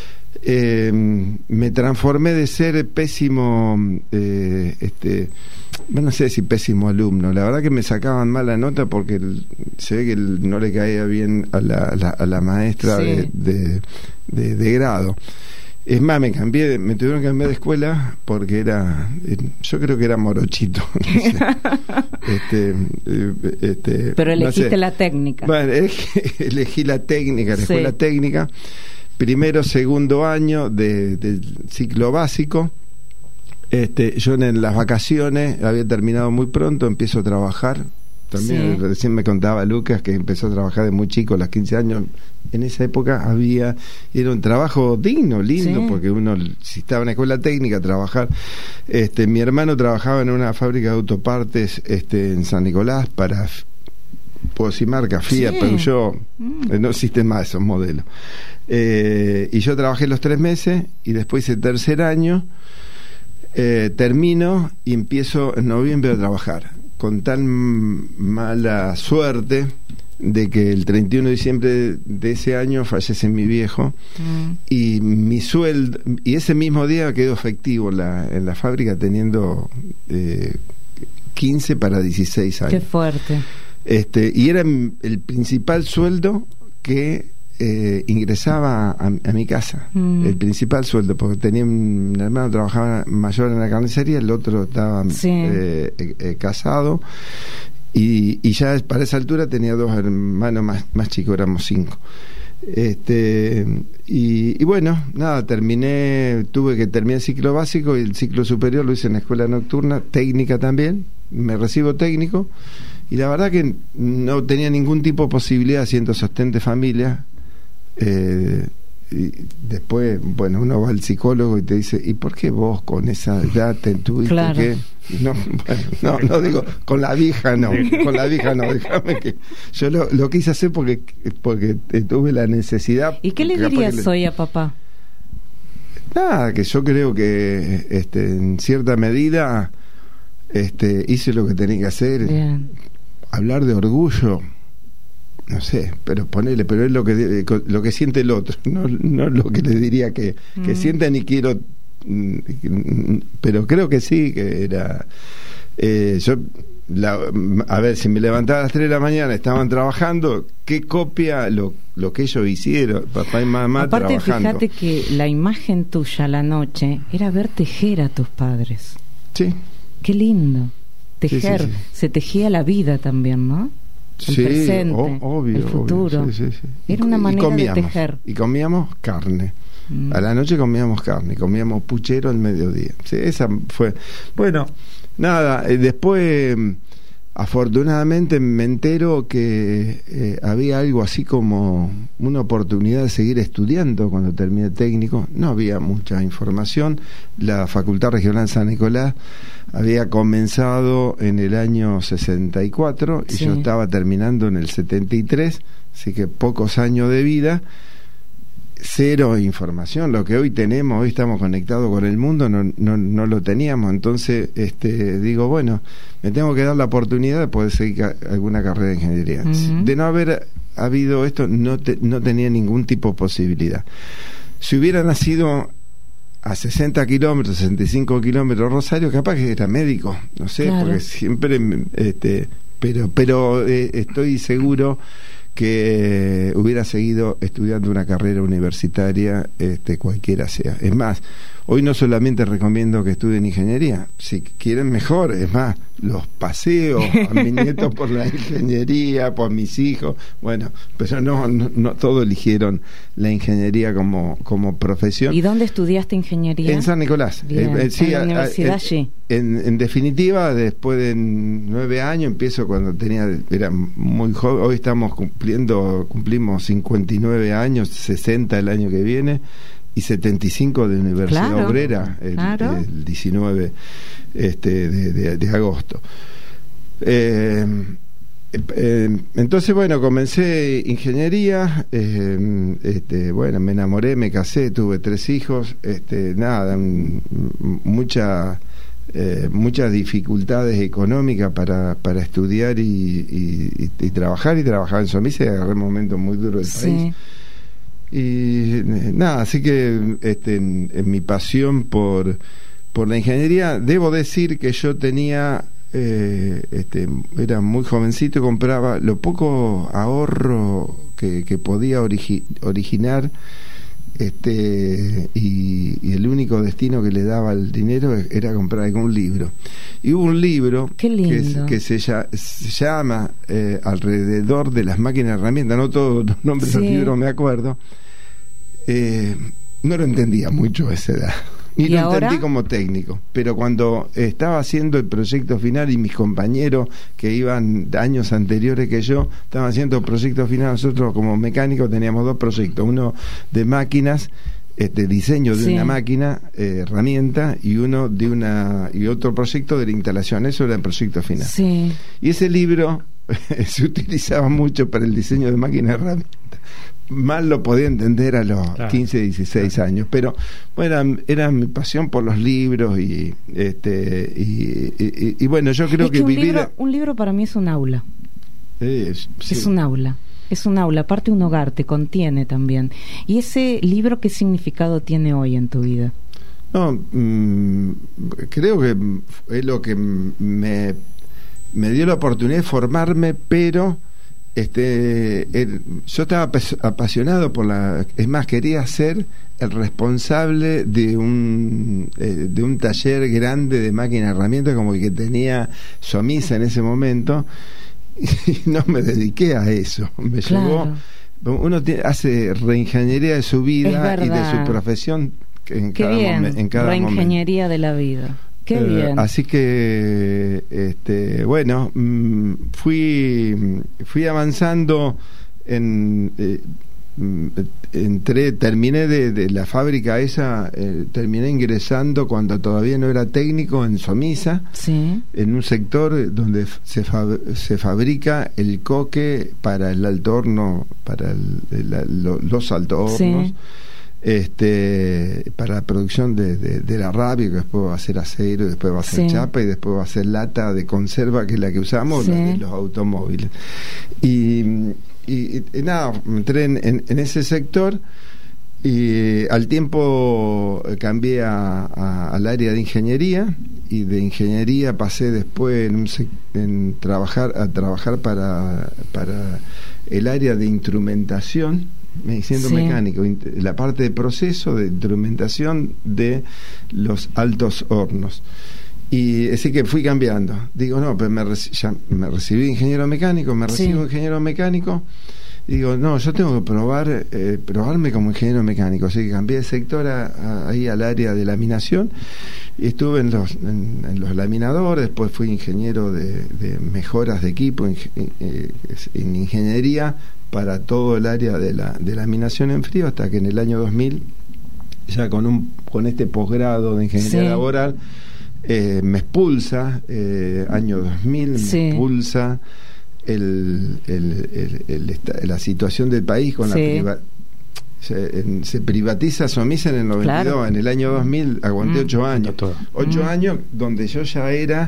Eh, me transformé de ser pésimo, eh, este, no sé si pésimo alumno, la verdad que me sacaban mala nota porque el, se ve que el, no le caía bien a la, a la, a la maestra sí. de, de, de, de grado. Es más, me cambié, me tuvieron que cambiar de escuela porque era, yo creo que era morochito. No sé. este, este, Pero elegiste no sé. la técnica. Bueno, elegí, elegí la técnica, la sí. escuela técnica. Primero, segundo año de, del ciclo básico. Este, yo en las vacaciones había terminado muy pronto, empiezo a trabajar. También sí. recién me contaba Lucas que empezó a trabajar de muy chico, a los quince años. En esa época había, era un trabajo digno, lindo, sí. porque uno, si estaba en la escuela técnica, trabajar. Este, mi hermano trabajaba en una fábrica de autopartes este, en San Nicolás para, puedo decir marca, Fiat, sí. Peugeot, mm. no existen más esos modelos. Eh, y yo trabajé los tres meses y después hice tercer año, eh, termino y empiezo en noviembre a trabajar, con tan mala suerte de que el treinta y uno de diciembre de ese año fallece mi viejo, mm. y mi sueldo, y ese mismo día quedó efectivo la, en la fábrica teniendo eh, quince para dieciséis años. Qué fuerte. Este, y era el principal sueldo que eh, ingresaba a, a mi casa, mm. el principal sueldo, porque tenía un hermano que trabajaba mayor en la carnicería, el otro estaba sí. eh, eh, casado, y, y ya para esa altura tenía dos hermanos más, más chicos, éramos cinco. Este, y, y bueno, nada, terminé, tuve que terminar el ciclo básico y el ciclo superior lo hice en la escuela nocturna, técnica también, me recibo técnico, y la verdad que no tenía ningún tipo de posibilidad siendo sostén de familia. Eh, y después, bueno, uno va al psicólogo y te dice, ¿y por qué vos con esa edad te tuviste claro. que...? No, bueno, no, no digo, con la vieja no, con la vieja no, déjame que... Yo lo, lo quise hacer porque porque tuve la necesidad. ¿Y qué le dirías le... hoy a papá? Nada, que yo creo que este, en cierta medida este, hice lo que tenía que hacer. Bien. Hablar de orgullo... No sé, pero ponele, pero es lo que lo que siente el otro, no, no lo que le diría que, que mm. sienta, ni quiero, pero creo que sí, que era eh, yo la, a ver, si me levantaba a las tres de la mañana, estaban trabajando, ¿qué copia lo, lo que ellos hicieron, papá y mamá? Aparte, trabajando? Fíjate que la imagen tuya a la noche era ver tejer a tus padres. Sí. Qué lindo, tejer, sí, sí, sí. Se tejía la vida también, ¿no? El sí, presente, o, obvio, el futuro. Obvio, sí, sí, sí. Era una manera comíamos, de tejer. Y comíamos carne. Mm. A la noche comíamos carne, comíamos puchero al mediodía. Sí, esa fue. Bueno, nada, eh, después, afortunadamente, me entero que eh, había algo así como una oportunidad de seguir estudiando cuando terminé técnico. No había mucha información. La Facultad Regional San Nicolás había comenzado en el año sesenta y cuatro y sí. Yo estaba terminando en el setenta y tres, así que pocos años de vida, cero información. Lo que hoy tenemos, hoy estamos conectados con el mundo, no, no, no lo teníamos. Entonces este, digo, bueno, me tengo que dar la oportunidad de poder seguir ca- alguna carrera de ingeniería. Uh-huh. De no haber habido esto, no, te, no tenía ningún tipo de posibilidad. Si hubiera nacido a sesenta kilómetros, sesenta y cinco kilómetros Rosario, capaz que era médico, no sé, claro. Porque siempre, este, pero, pero eh, estoy seguro que hubiera seguido estudiando una carrera universitaria, este, cualquiera sea. Es más, hoy no solamente recomiendo que estudien ingeniería, si quieren mejor, es más, los paseo a mis nietos por la ingeniería, por mis hijos, bueno, pero no, no, no todos eligieron la ingeniería como, como profesión. ¿Y dónde estudiaste ingeniería? En San Nicolás. Bien, eh, sí, en la a, universidad a, allí. En, en definitiva, después de nueve años, empiezo cuando tenía, era muy joven, hoy estamos cumpliendo, cumplimos cincuenta y nueve años, sesenta el año que viene, y setenta y cinco de Universidad claro, Obrera, el, claro. el diecinueve este, de, de, de agosto. Eh, eh, entonces, bueno, comencé ingeniería, eh, este, bueno, me enamoré, me casé, tuve tres hijos, este, nada, m- mucha... Eh, muchas dificultades económicas para, para estudiar y, y, y, y trabajar y trabajar en Somi, se agarré un momento muy duro del sí. país y nada, así que este, en, en mi pasión por, por la ingeniería, debo decir que yo tenía eh, este, era muy jovencito y compraba lo poco ahorro que, que podía origi- originar este y, y el único destino que le daba el dinero era comprar algún libro, y hubo un libro que, que se, ya, se llama eh, Alrededor de las máquinas de herramientas, no todos los nombres sí. de los libros me acuerdo, eh, no lo entendía mucho a esa edad ni lo ahora? entendí como técnico, pero cuando estaba haciendo el proyecto final y mis compañeros que iban años anteriores que yo estaban haciendo el proyecto final, nosotros como mecánicos teníamos dos proyectos, uno de máquinas, este diseño de sí. una máquina, eh, herramienta, y uno de una y otro proyecto de la instalación, eso era el proyecto final. Sí. Y ese libro se utilizaba mucho para el diseño de máquinas herramientas. Mal lo podía entender a los claro. quince, dieciséis claro. años, pero bueno, era mi pasión por los libros y este y, y, y bueno, yo creo es que, que un vivir libro, un libro para mí es un aula. Es, sí. es un aula. Es un aula, aparte un hogar, te contiene también. ¿Y ese libro qué significado tiene hoy en tu vida? No, mmm, creo que es lo que me, me dio la oportunidad de formarme, pero este el, yo estaba apasionado por la, es más, quería ser el responsable de un eh, de un taller grande de máquinas y herramientas como el que tenía Somisa en ese momento, y no me dediqué a eso, me claro. llevó uno tiene, hace reingeniería de su vida y de su profesión en Qué cada, bien. momen, en cada reingeniería momento. de la vida. Qué Eh, bien. Así que, este, bueno, mm, fui, fui avanzando en... Eh, entré, terminé de, de la fábrica esa, eh, terminé ingresando cuando todavía no era técnico en Somisa, Sí. en un sector donde se, fab, se fabrica el coque para el alto horno, para el, el, lo, los alto hornos, Sí. este, para la producción de, de, de la rabia, que después va a ser acero, después va a ser Sí. chapa y después va a ser lata de conserva, que es la que usamos, Sí. la de los automóviles. Y Y, y nada, entré en, en, en ese sector y al tiempo cambié a, a, al área de ingeniería, y de ingeniería pasé después en, un, en trabajar a trabajar para, para el área de instrumentación, siendo Sí. mecánico, la parte de proceso de instrumentación de los altos hornos. Y así que fui cambiando. Digo, no, pues me, reci- ya me recibí ingeniero mecánico, me recibo Sí. ingeniero mecánico. Y digo, no, yo tengo que probar, eh, probarme como ingeniero mecánico. Así que cambié de sector a, a, ahí al área de laminación. Y estuve en los, en, en los laminadores. Después fui ingeniero de, de mejoras de equipo, en, en, en ingeniería para todo el área de la de laminación en frío, hasta que en el año dos mil, ya con, un, con este posgrado de ingeniería Sí. laboral, Eh, me expulsa, eh, año dos mil, Sí. me expulsa el, el, el, el esta, la situación del país con Sí. la priva se, en, se privatiza Somisa en el noventa y dos, Claro. en el año dos mil aguanté Mm. ocho años, Todo. ocho Mm. años donde yo ya era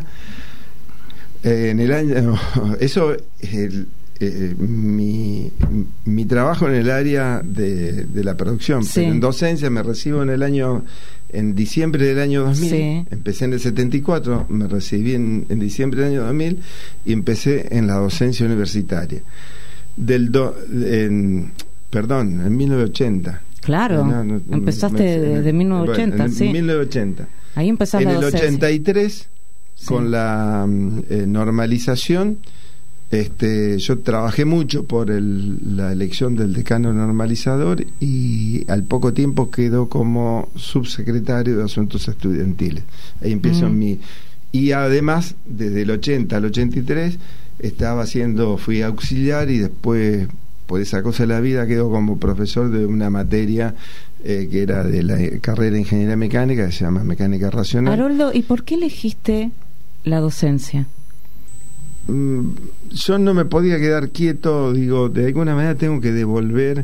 eh, en el año eso el, eh, mi, mi trabajo en el área de, de la producción, Sí. pero en docencia me recibo en el año en diciembre del año dos mil. Sí. Empecé en el setenta y cuatro, me recibí en, en diciembre del año dos mil y empecé en la docencia universitaria del do, en, perdón, en mil novecientos ochenta. Claro. No, no, Empezaste me- de, de mil novecientos ochenta, bueno, en sí. mil novecientos ochenta. Ahí empezaste En la el docencia. ochenta y tres, Sí. con la mm, eh, normalización, este, yo trabajé mucho por el, la elección del decano normalizador, y al poco tiempo quedó como subsecretario de Asuntos Estudiantiles. Ahí empezó Mm. mi... Y además, desde el ochenta al ochenta y tres, estaba haciendo, fui auxiliar, y después, por esa cosa de la vida, quedó como profesor de una materia eh, que era de la carrera de Ingeniería Mecánica, que se llama Mecánica Racional. Haroldo, ¿y por qué elegiste la docencia? Mm, yo no me podía quedar quieto, digo, de alguna manera tengo que devolver,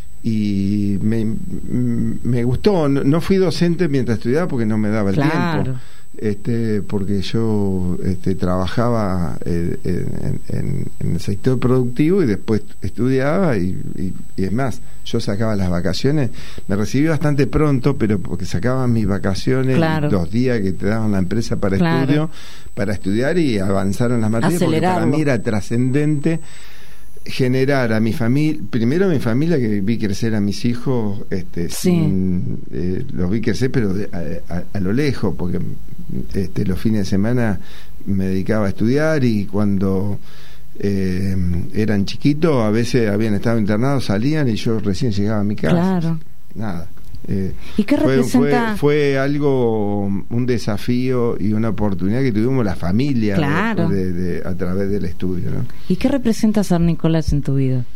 y me, mm, me gustó. No, no fui docente mientras estudiaba porque no me daba el Claro. tiempo, este, porque yo este, trabajaba eh, en, en, en el sector productivo y después estudiaba, y, y, y es más, yo sacaba las vacaciones, me recibí bastante pronto, pero porque sacaba mis vacaciones, Claro. los días que te daban la empresa para Claro. estudio, para estudiar y avanzar en las materias, porque para Acelerarlo. mí era trascendente generar a mi familia, primero a mi familia, que vi crecer a mis hijos, este, Sí. sin, eh, los vi crecer, pero de, a, a, a lo lejos, porque este, los fines de semana me dedicaba a estudiar, y cuando eh, eran chiquitos, a veces habían estado internados, salían y yo recién llegaba a mi casa. Claro. Nada. Eh, ¿Y qué fue, representa? fue, fue algo, un desafío y una oportunidad que tuvimos la familia, Claro. de, de, de, a través del estudio, ¿no? ¿Y qué representa San Nicolás en tu vida?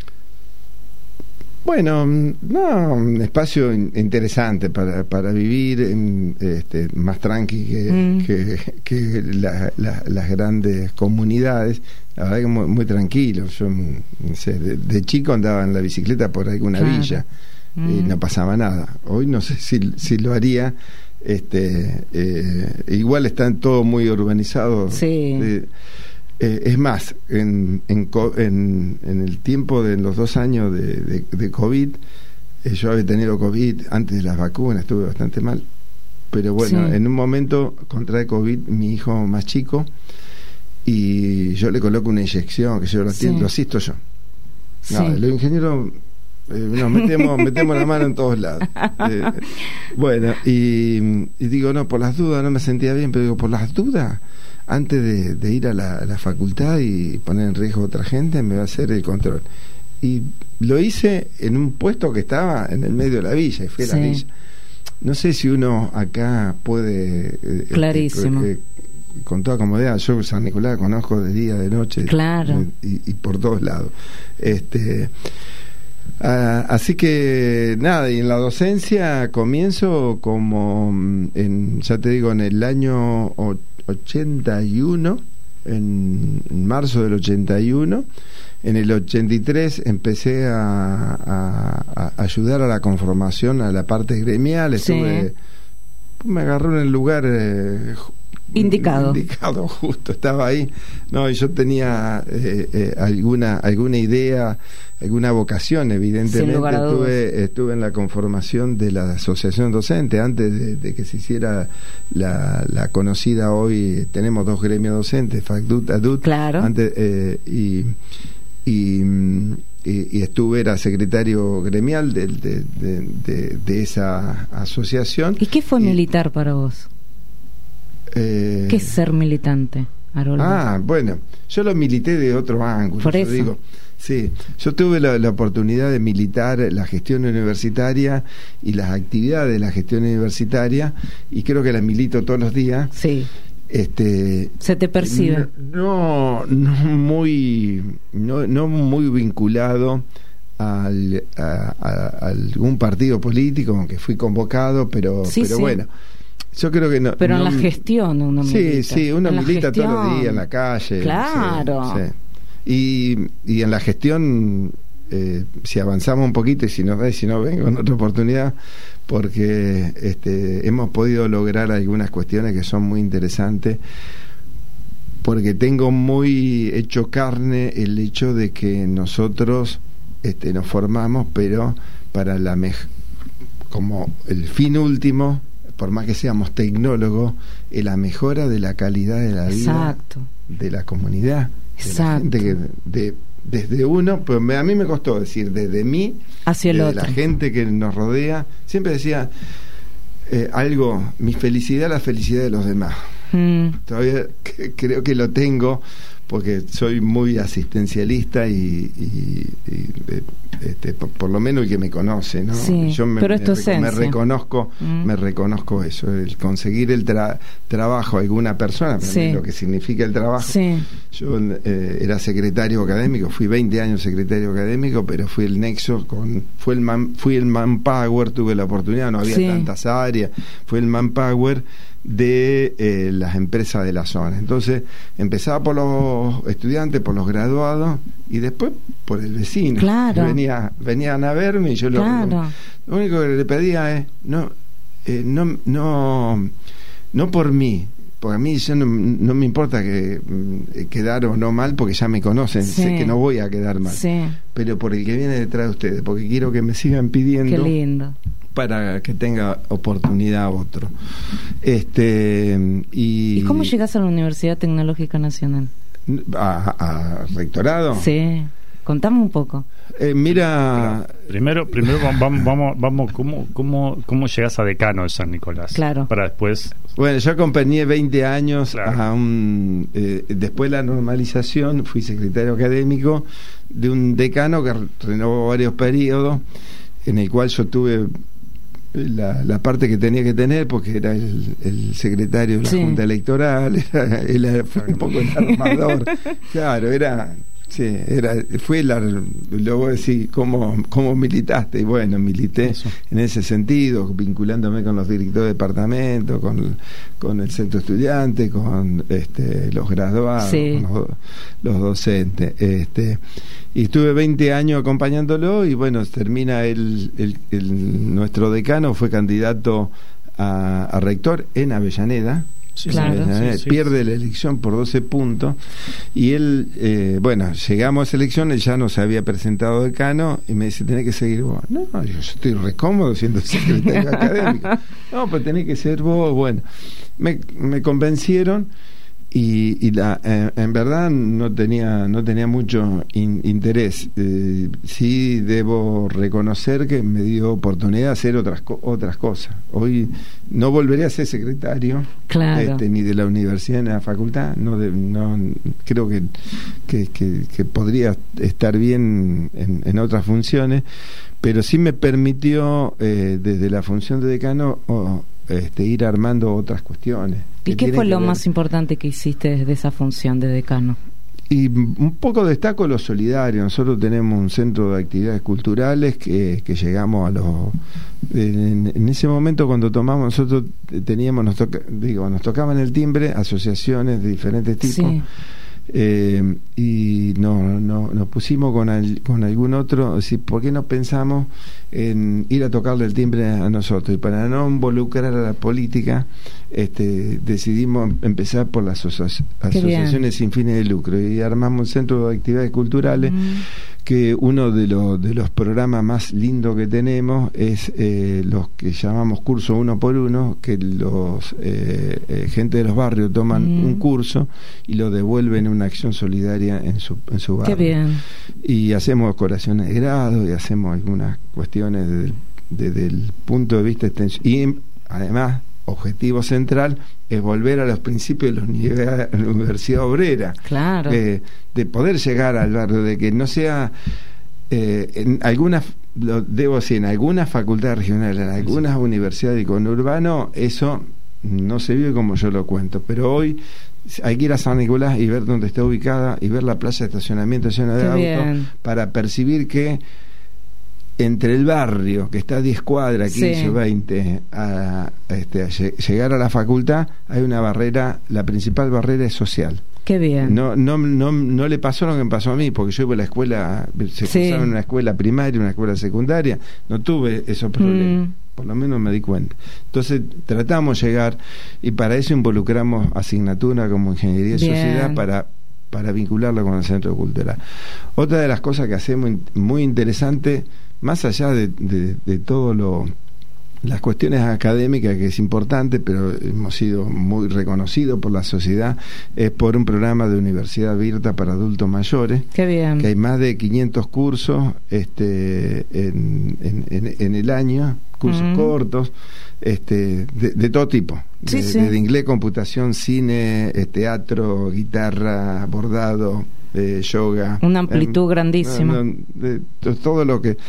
Bueno, no, un espacio in- interesante para, para vivir, en, este, más tranqui que, Mm. que, que la- la- las grandes comunidades. La verdad que muy, muy tranquilo. Yo, no sé, de, de chico andaba en la bicicleta por alguna Claro. villa y Mm. no pasaba nada. Hoy no sé si, si lo haría. Este, eh, igual están todo muy urbanizado. Sí. Eh, eh, es más, en, en, co- en, en el tiempo de los dos años de, de, de COVID, eh, yo había tenido COVID antes de las vacunas, estuve bastante mal. Pero bueno, Sí. en un momento contrae COVID mi hijo más chico, y yo le coloco una inyección que yo lo, Sí. atiendo, lo asisto yo. Sí. No, los ingenieros eh, nos metemos, metemos la mano en todos lados. Eh, bueno, y, y digo, no, por las dudas, no me sentía bien, pero digo, por las dudas, antes de, de ir a la, a la facultad y poner en riesgo a otra gente, me va a hacer el control. y lo hice en un puesto que estaba en el medio de la villa, y fue sí. la villa. No sé si uno acá puede... Eh, Clarísimo. Eh, eh, con toda comodidad, yo San Nicolás conozco de día, de noche, claro. y, y por todos lados. Este, uh, así que nada, y en la docencia comienzo como, en, ya te digo, en el año ochenta y uno, en, en marzo del ochenta y uno. En el ochenta y tres empecé a, a, a ayudar a la conformación, a la parte gremial. Estuve, sí. Me agarró en el lugar eh, indicado. Indicado, justo, estaba ahí. No, y yo tenía eh, eh, alguna alguna idea, alguna vocación, evidentemente. Estuve, estuve en la conformación de la asociación docente antes de, de que se hiciera la, la conocida hoy. Tenemos dos gremios docentes, FACDUT, ADUT. Claro. Antes, eh, y Y, y, y estuve, era secretario gremial de, de, de, de, de esa asociación. ¿Y qué fue y, militar para vos? Eh, ¿Qué es ser militante, Haroldo? Ah, bueno, yo lo milité de otro ángulo. Por eso. Yo digo, sí, yo tuve la, la oportunidad de militar la gestión universitaria y las actividades de la gestión universitaria, y creo que las milito todos los días. Sí. Este, se te percibe no no muy no, no muy vinculado al, a, a, a algún partido político, aunque fui convocado, pero sí, pero sí. bueno, yo creo que no, pero no, en la gestión uno sí milita. sí uno en milita todos los días en la calle, claro, sí, sí. Y, y en la gestión, eh, si avanzamos un poquito, y si no ves, si no vengo en otra oportunidad, porque este, hemos podido lograr algunas cuestiones que son muy interesantes, porque tengo muy hecho carne el hecho de que nosotros este, nos formamos, pero para la mej- como el fin último, por más que seamos tecnólogos, es la mejora de la calidad de la vida. Exacto. De la comunidad, exacto. De la gente que, de, desde uno, pues me, a mí me costó decir, desde mí hacia el desde otro, la gente que nos rodea, siempre decía eh, algo, mi felicidad, la felicidad de los demás. Mm. Todavía que, creo que lo tengo, porque soy muy asistencialista y, y, y este, por, por lo menos el que me conoce, ¿no? Sí, yo me, pero es tu me, esencia. me reconozco, mm. me reconozco eso, el conseguir el tra- trabajo a alguna persona, sí. lo que significa el trabajo. Sí. Yo eh, era secretario académico, fui veinte años secretario académico, pero fui el nexo con, fue el man, fui el manpower, tuve la oportunidad, no había sí. tantas áreas, fue el manpower de eh, las empresas de la zona. Entonces empezaba por los estudiantes, por los graduados, y después por el vecino. Claro. Venía, venían a verme y yo claro. lo, lo único que le pedía es no, eh, no, no, no por mí, porque a mí ya no, no me importa que eh, quedar o no mal, porque ya me conocen, sí. sé que no voy a quedar mal, sí. pero por el que viene detrás de ustedes, porque quiero que me sigan pidiendo. Qué lindo. Para que tenga oportunidad otro. Este y, ¿Y cómo llegas a la Universidad Tecnológica Nacional? ¿A, a rectorado? Sí, contame un poco. Eh, mira, primero, primero vamos, vamos, vamos, ¿cómo, cómo, cómo llegas a decano de San Nicolás? Claro. Para después. Bueno, yo acompañé veinte años claro. a un, eh, después de la normalización, fui secretario académico de un decano que renovó varios periodos, en el cual yo tuve La, la parte que tenía que tener, porque era el, el secretario de la sí. Junta Electoral, era, era, fue un poco el armador, claro, era, sí, era, fue la, luego decir cómo, cómo militaste, y bueno, milité Eso. En ese sentido, vinculándome con los directores de departamento, con, con el centro estudiante, con este, los graduados, sí. con los, los docentes, este y estuve veinte años acompañándolo, y bueno, termina el, el, el nuestro decano fue candidato a, a rector en Avellaneda, sí, claro. Avellaneda sí, sí. pierde la elección por doce puntos, y él eh, bueno, llegamos a esa elección, él ya no se había presentado decano, y me dice, tenés que seguir vos. No, yo estoy re cómodo siendo secretario académico. No, pues tenés que ser vos. Bueno, me, me convencieron. y, y la, eh, en verdad no tenía no tenía mucho in, interés. Eh, sí debo reconocer que me dio oportunidad de hacer otras otras cosas. Hoy no volveré a ser secretario, claro. este, ni de la universidad ni de la facultad. No, de, no creo que que, que que podría estar bien en, en otras funciones, pero sí me permitió eh, desde la función de decano oh, este, ir armando otras cuestiones. ¿Y qué fue lo ver... más importante que hiciste desde esa función de decano? Y un poco destaco lo solidario. Nosotros tenemos un centro de actividades culturales que, que llegamos a los... En, en ese momento cuando tomamos, nosotros teníamos, nos toca, digo, nos tocaban el timbre asociaciones de diferentes tipos. Sí. Eh, y no, no, nos pusimos con, al, con algún otro, decir, ¿por qué no pensamos en ir a tocarle el timbre a nosotros? Y para no involucrar a la política, este, decidimos empezar por las asoci- asociaciones sin fines de lucro y armamos un centro de actividades culturales. Mm. Que uno de los de los programas más lindos que tenemos es eh, los que llamamos curso uno por uno, que los eh, eh, gente de los barrios toman mm. un curso y lo devuelven en una acción solidaria en su en su barrio. Qué bien. Y hacemos decoraciones de grado y hacemos algunas cuestiones desde, desde el punto de vista extensión. Y además, objetivo central es volver a los principios de la Universidad Obrera. Claro. Eh, de poder llegar al barrio, de que no sea eh, en algunas, lo debo decir, en algunas facultades regionales, en algunas sí. universidades y conurbano, eso no se vive como yo lo cuento, pero hoy hay que ir a San Nicolás y ver dónde está ubicada y ver la plaza de estacionamiento llena de autos para percibir que entre el barrio, que está a diez cuadras, quince o sí. veinte, a, este, a llegar a la facultad, hay una barrera, la principal barrera es social. Qué bien. No, no, no, no le pasó lo que me pasó a mí, porque yo iba a la escuela, se sí. cursaron en una escuela primaria, una escuela secundaria, no tuve esos problemas. Mm. Por lo menos me di cuenta. Entonces tratamos de llegar, y para eso involucramos asignatura como ingeniería y sociedad para para vincularla con el centro cultural. Otra de las cosas que hacemos muy interesante, más allá de, de, de todo lo las cuestiones académicas, que es importante, pero hemos sido muy reconocidos por la sociedad, es por un programa de universidad abierta para adultos mayores. Qué bien. Que hay más de quinientos cursos este en, en, en, en el año, cursos mm. cortos, este de, de todo tipo, sí, de, sí. de inglés, computación, cine, teatro, guitarra, bordado, eh, yoga, una amplitud eh, grandísima, no, no, de, de, todo lo que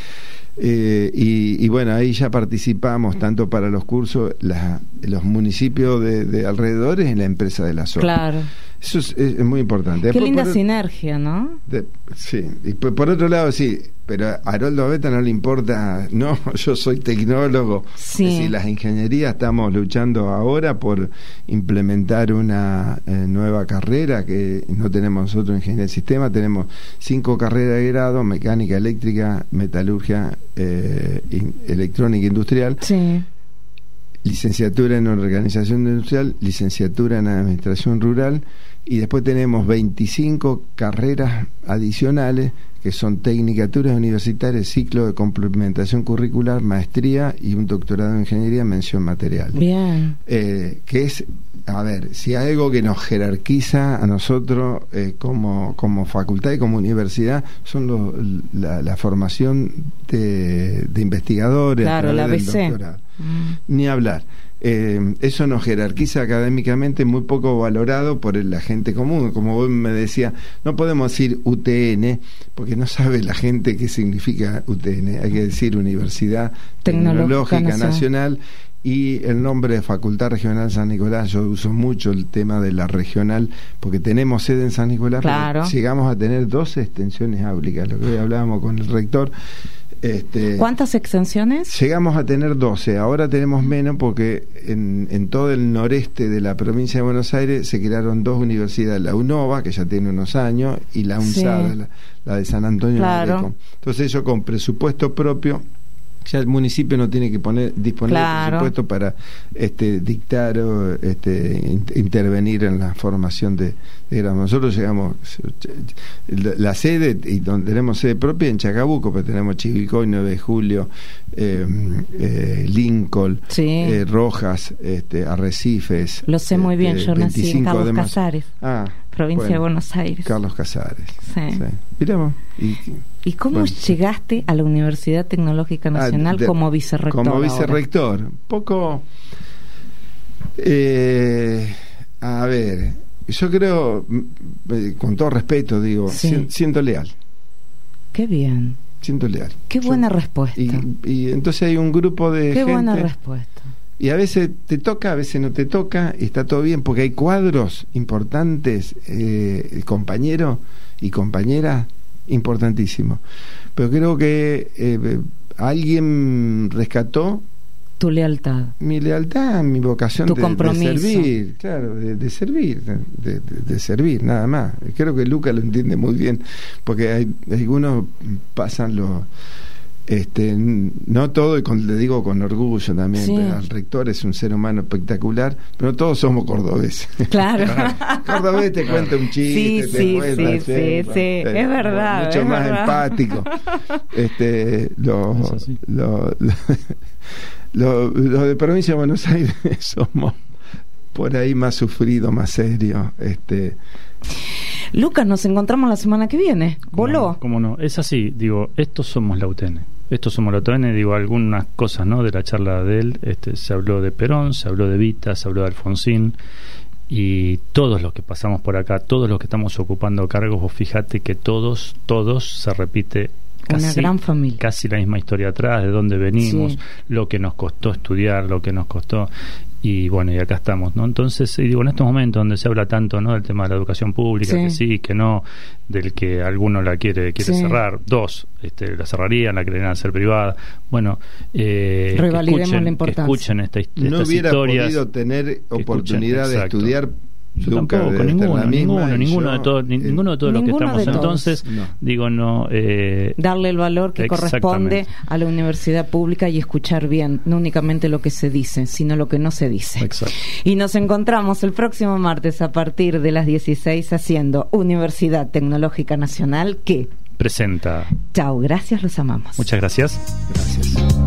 eh, y, y bueno, ahí ya participamos tanto para los cursos la, los municipios de, de alrededores y la empresa de la zona. Claro. Eso es, es, es muy importante. Qué Después, linda por, sinergia, ¿no? De, sí, y por, por otro lado, sí, pero a Haroldo Beta no le importa, no, yo soy tecnólogo. Sí. Es decir, las ingenierías estamos luchando ahora por implementar una eh, nueva carrera que no tenemos nosotros en ingeniería del sistema, tenemos cinco carreras de grado: mecánica, eléctrica, metalurgia, eh, in, electrónica industrial. Sí. Licenciatura en organización industrial, licenciatura en administración rural, y después tenemos veinticinco carreras adicionales que son tecnicaturas universitarias, ciclo de complementación curricular, maestría y un doctorado en ingeniería, mención material. Bien. Eh, que es, a ver, si hay algo que nos jerarquiza a nosotros eh, como, como facultad y como universidad, son lo, la, la formación de, de investigadores. Claro, la A B C. Mm. Ni hablar. Eh, eso nos jerarquiza académicamente, muy poco valorado por la gente común. Como vos me decía, no podemos decir U T N porque no sabe la gente qué significa U T N. Hay que decir Universidad Tecnológica, Tecnológica Nacional. Nacional, y el nombre de Facultad Regional San Nicolás. Yo uso mucho el tema de la regional porque tenemos sede en San Nicolás, claro. Llegamos a tener doce extensiones áulicas, lo que hoy hablábamos con el rector. Este, ¿Cuántas extensiones? Llegamos a tener doce, ahora tenemos menos porque en, en todo el noreste de la provincia de Buenos Aires se crearon dos universidades, la UNOVA, que ya tiene unos años, y la UNSADA, sí. la, la de San Antonio. Claro. Entonces ellos con presupuesto propio Ya el municipio no tiene que poner disponer Claro. de presupuesto para este dictar o este in- intervenir en la formación de, de grados. Nosotros llegamos la, la sede, y donde tenemos sede propia en Chacabuco, pero tenemos Chivilcoy, nueve de julio, eh, eh, Lincoln, Sí. eh, Rojas, este, Arrecifes. Lo sé muy bien, este, yo nací en veinticinco Carlos de marzo. Casares, Ah, provincia bueno, de Buenos Aires. Carlos Casares. Sí. Sí. Miramos. Y, ¿Y cómo bueno. llegaste a la Universidad Tecnológica Nacional Ah, de- como vicerrector? Como ahora? vicerrector. Poco. Eh, a ver, yo creo, m- con todo respeto, digo, Sí. si- siendo leal. Qué bien. Siendo leal. Qué Yo- buena respuesta. Y, y entonces hay un grupo de Qué gente. buena respuesta. Y a veces te toca, a veces no te toca, y está todo bien, porque hay cuadros importantes, eh, compañeros y compañeras, importantísimos. Pero creo que eh, alguien rescató Tu lealtad. mi lealtad, mi vocación Tu de, de compromiso. servir, claro, de, de servir, de, de- de servir, nada más. Creo que Luca lo entiende muy bien, porque hay algunos pasan los... Este, no todo, y con, le digo con orgullo también, Sí. pero el rector es un ser humano espectacular, pero todos somos cordobeses. Claro. Cordobés te cuenta un chiste, Sí, te sí, cuenta, sí, sí, sí, sí, eh, es verdad, mucho es más verdad. empático. Este, lo, Es así. lo, lo, lo- lo de provincia de Buenos Aires somos por ahí más sufridos, más serios. Este, Lucas, nos encontramos la semana que viene. ¿Cómo ¿Voló? no? ¿Cómo no? Es así, digo, estos somos la U T N. Estos somos la U T N, digo, algunas cosas, ¿no? De la charla de él, este, se habló de Perón, se habló de Vita, se habló de Alfonsín, y todos los que pasamos por acá, todos los que estamos ocupando cargos, vos fíjate que todos, todos se repite Una casi, gran familia. casi la misma historia atrás, de dónde venimos, Sí. lo que nos costó estudiar, lo que nos costó, y bueno, y acá estamos, ¿no? Entonces, y digo, en estos momentos donde se habla tanto, ¿no? Del tema de la educación pública, Sí. que sí, que no, del que alguno la quiere quiere Sí. cerrar, dos, este, la cerrarían, la querían hacer privada, bueno, eh, que Revalidemos escuchen, la que importancia. escuchen esta, hist- no estas hubiera historias. podido tener escuchen, oportunidad de exacto. estudiar. Yo Luca, tampoco, debe estar ninguno, la misma, ninguno, y ninguno yo, de todos, ni- eh, ninguno de todos los que Ninguno estamos. de todos. Entonces, No. digo, no. Eh, Darle el valor que corresponde Exactamente. a la universidad pública y escuchar bien, no únicamente lo que se dice, sino lo que no se dice. Exacto. Y nos encontramos el próximo martes a partir de las dieciséis haciendo Universidad Tecnológica Nacional que... presenta. Chao, gracias, los amamos. Muchas gracias. Gracias.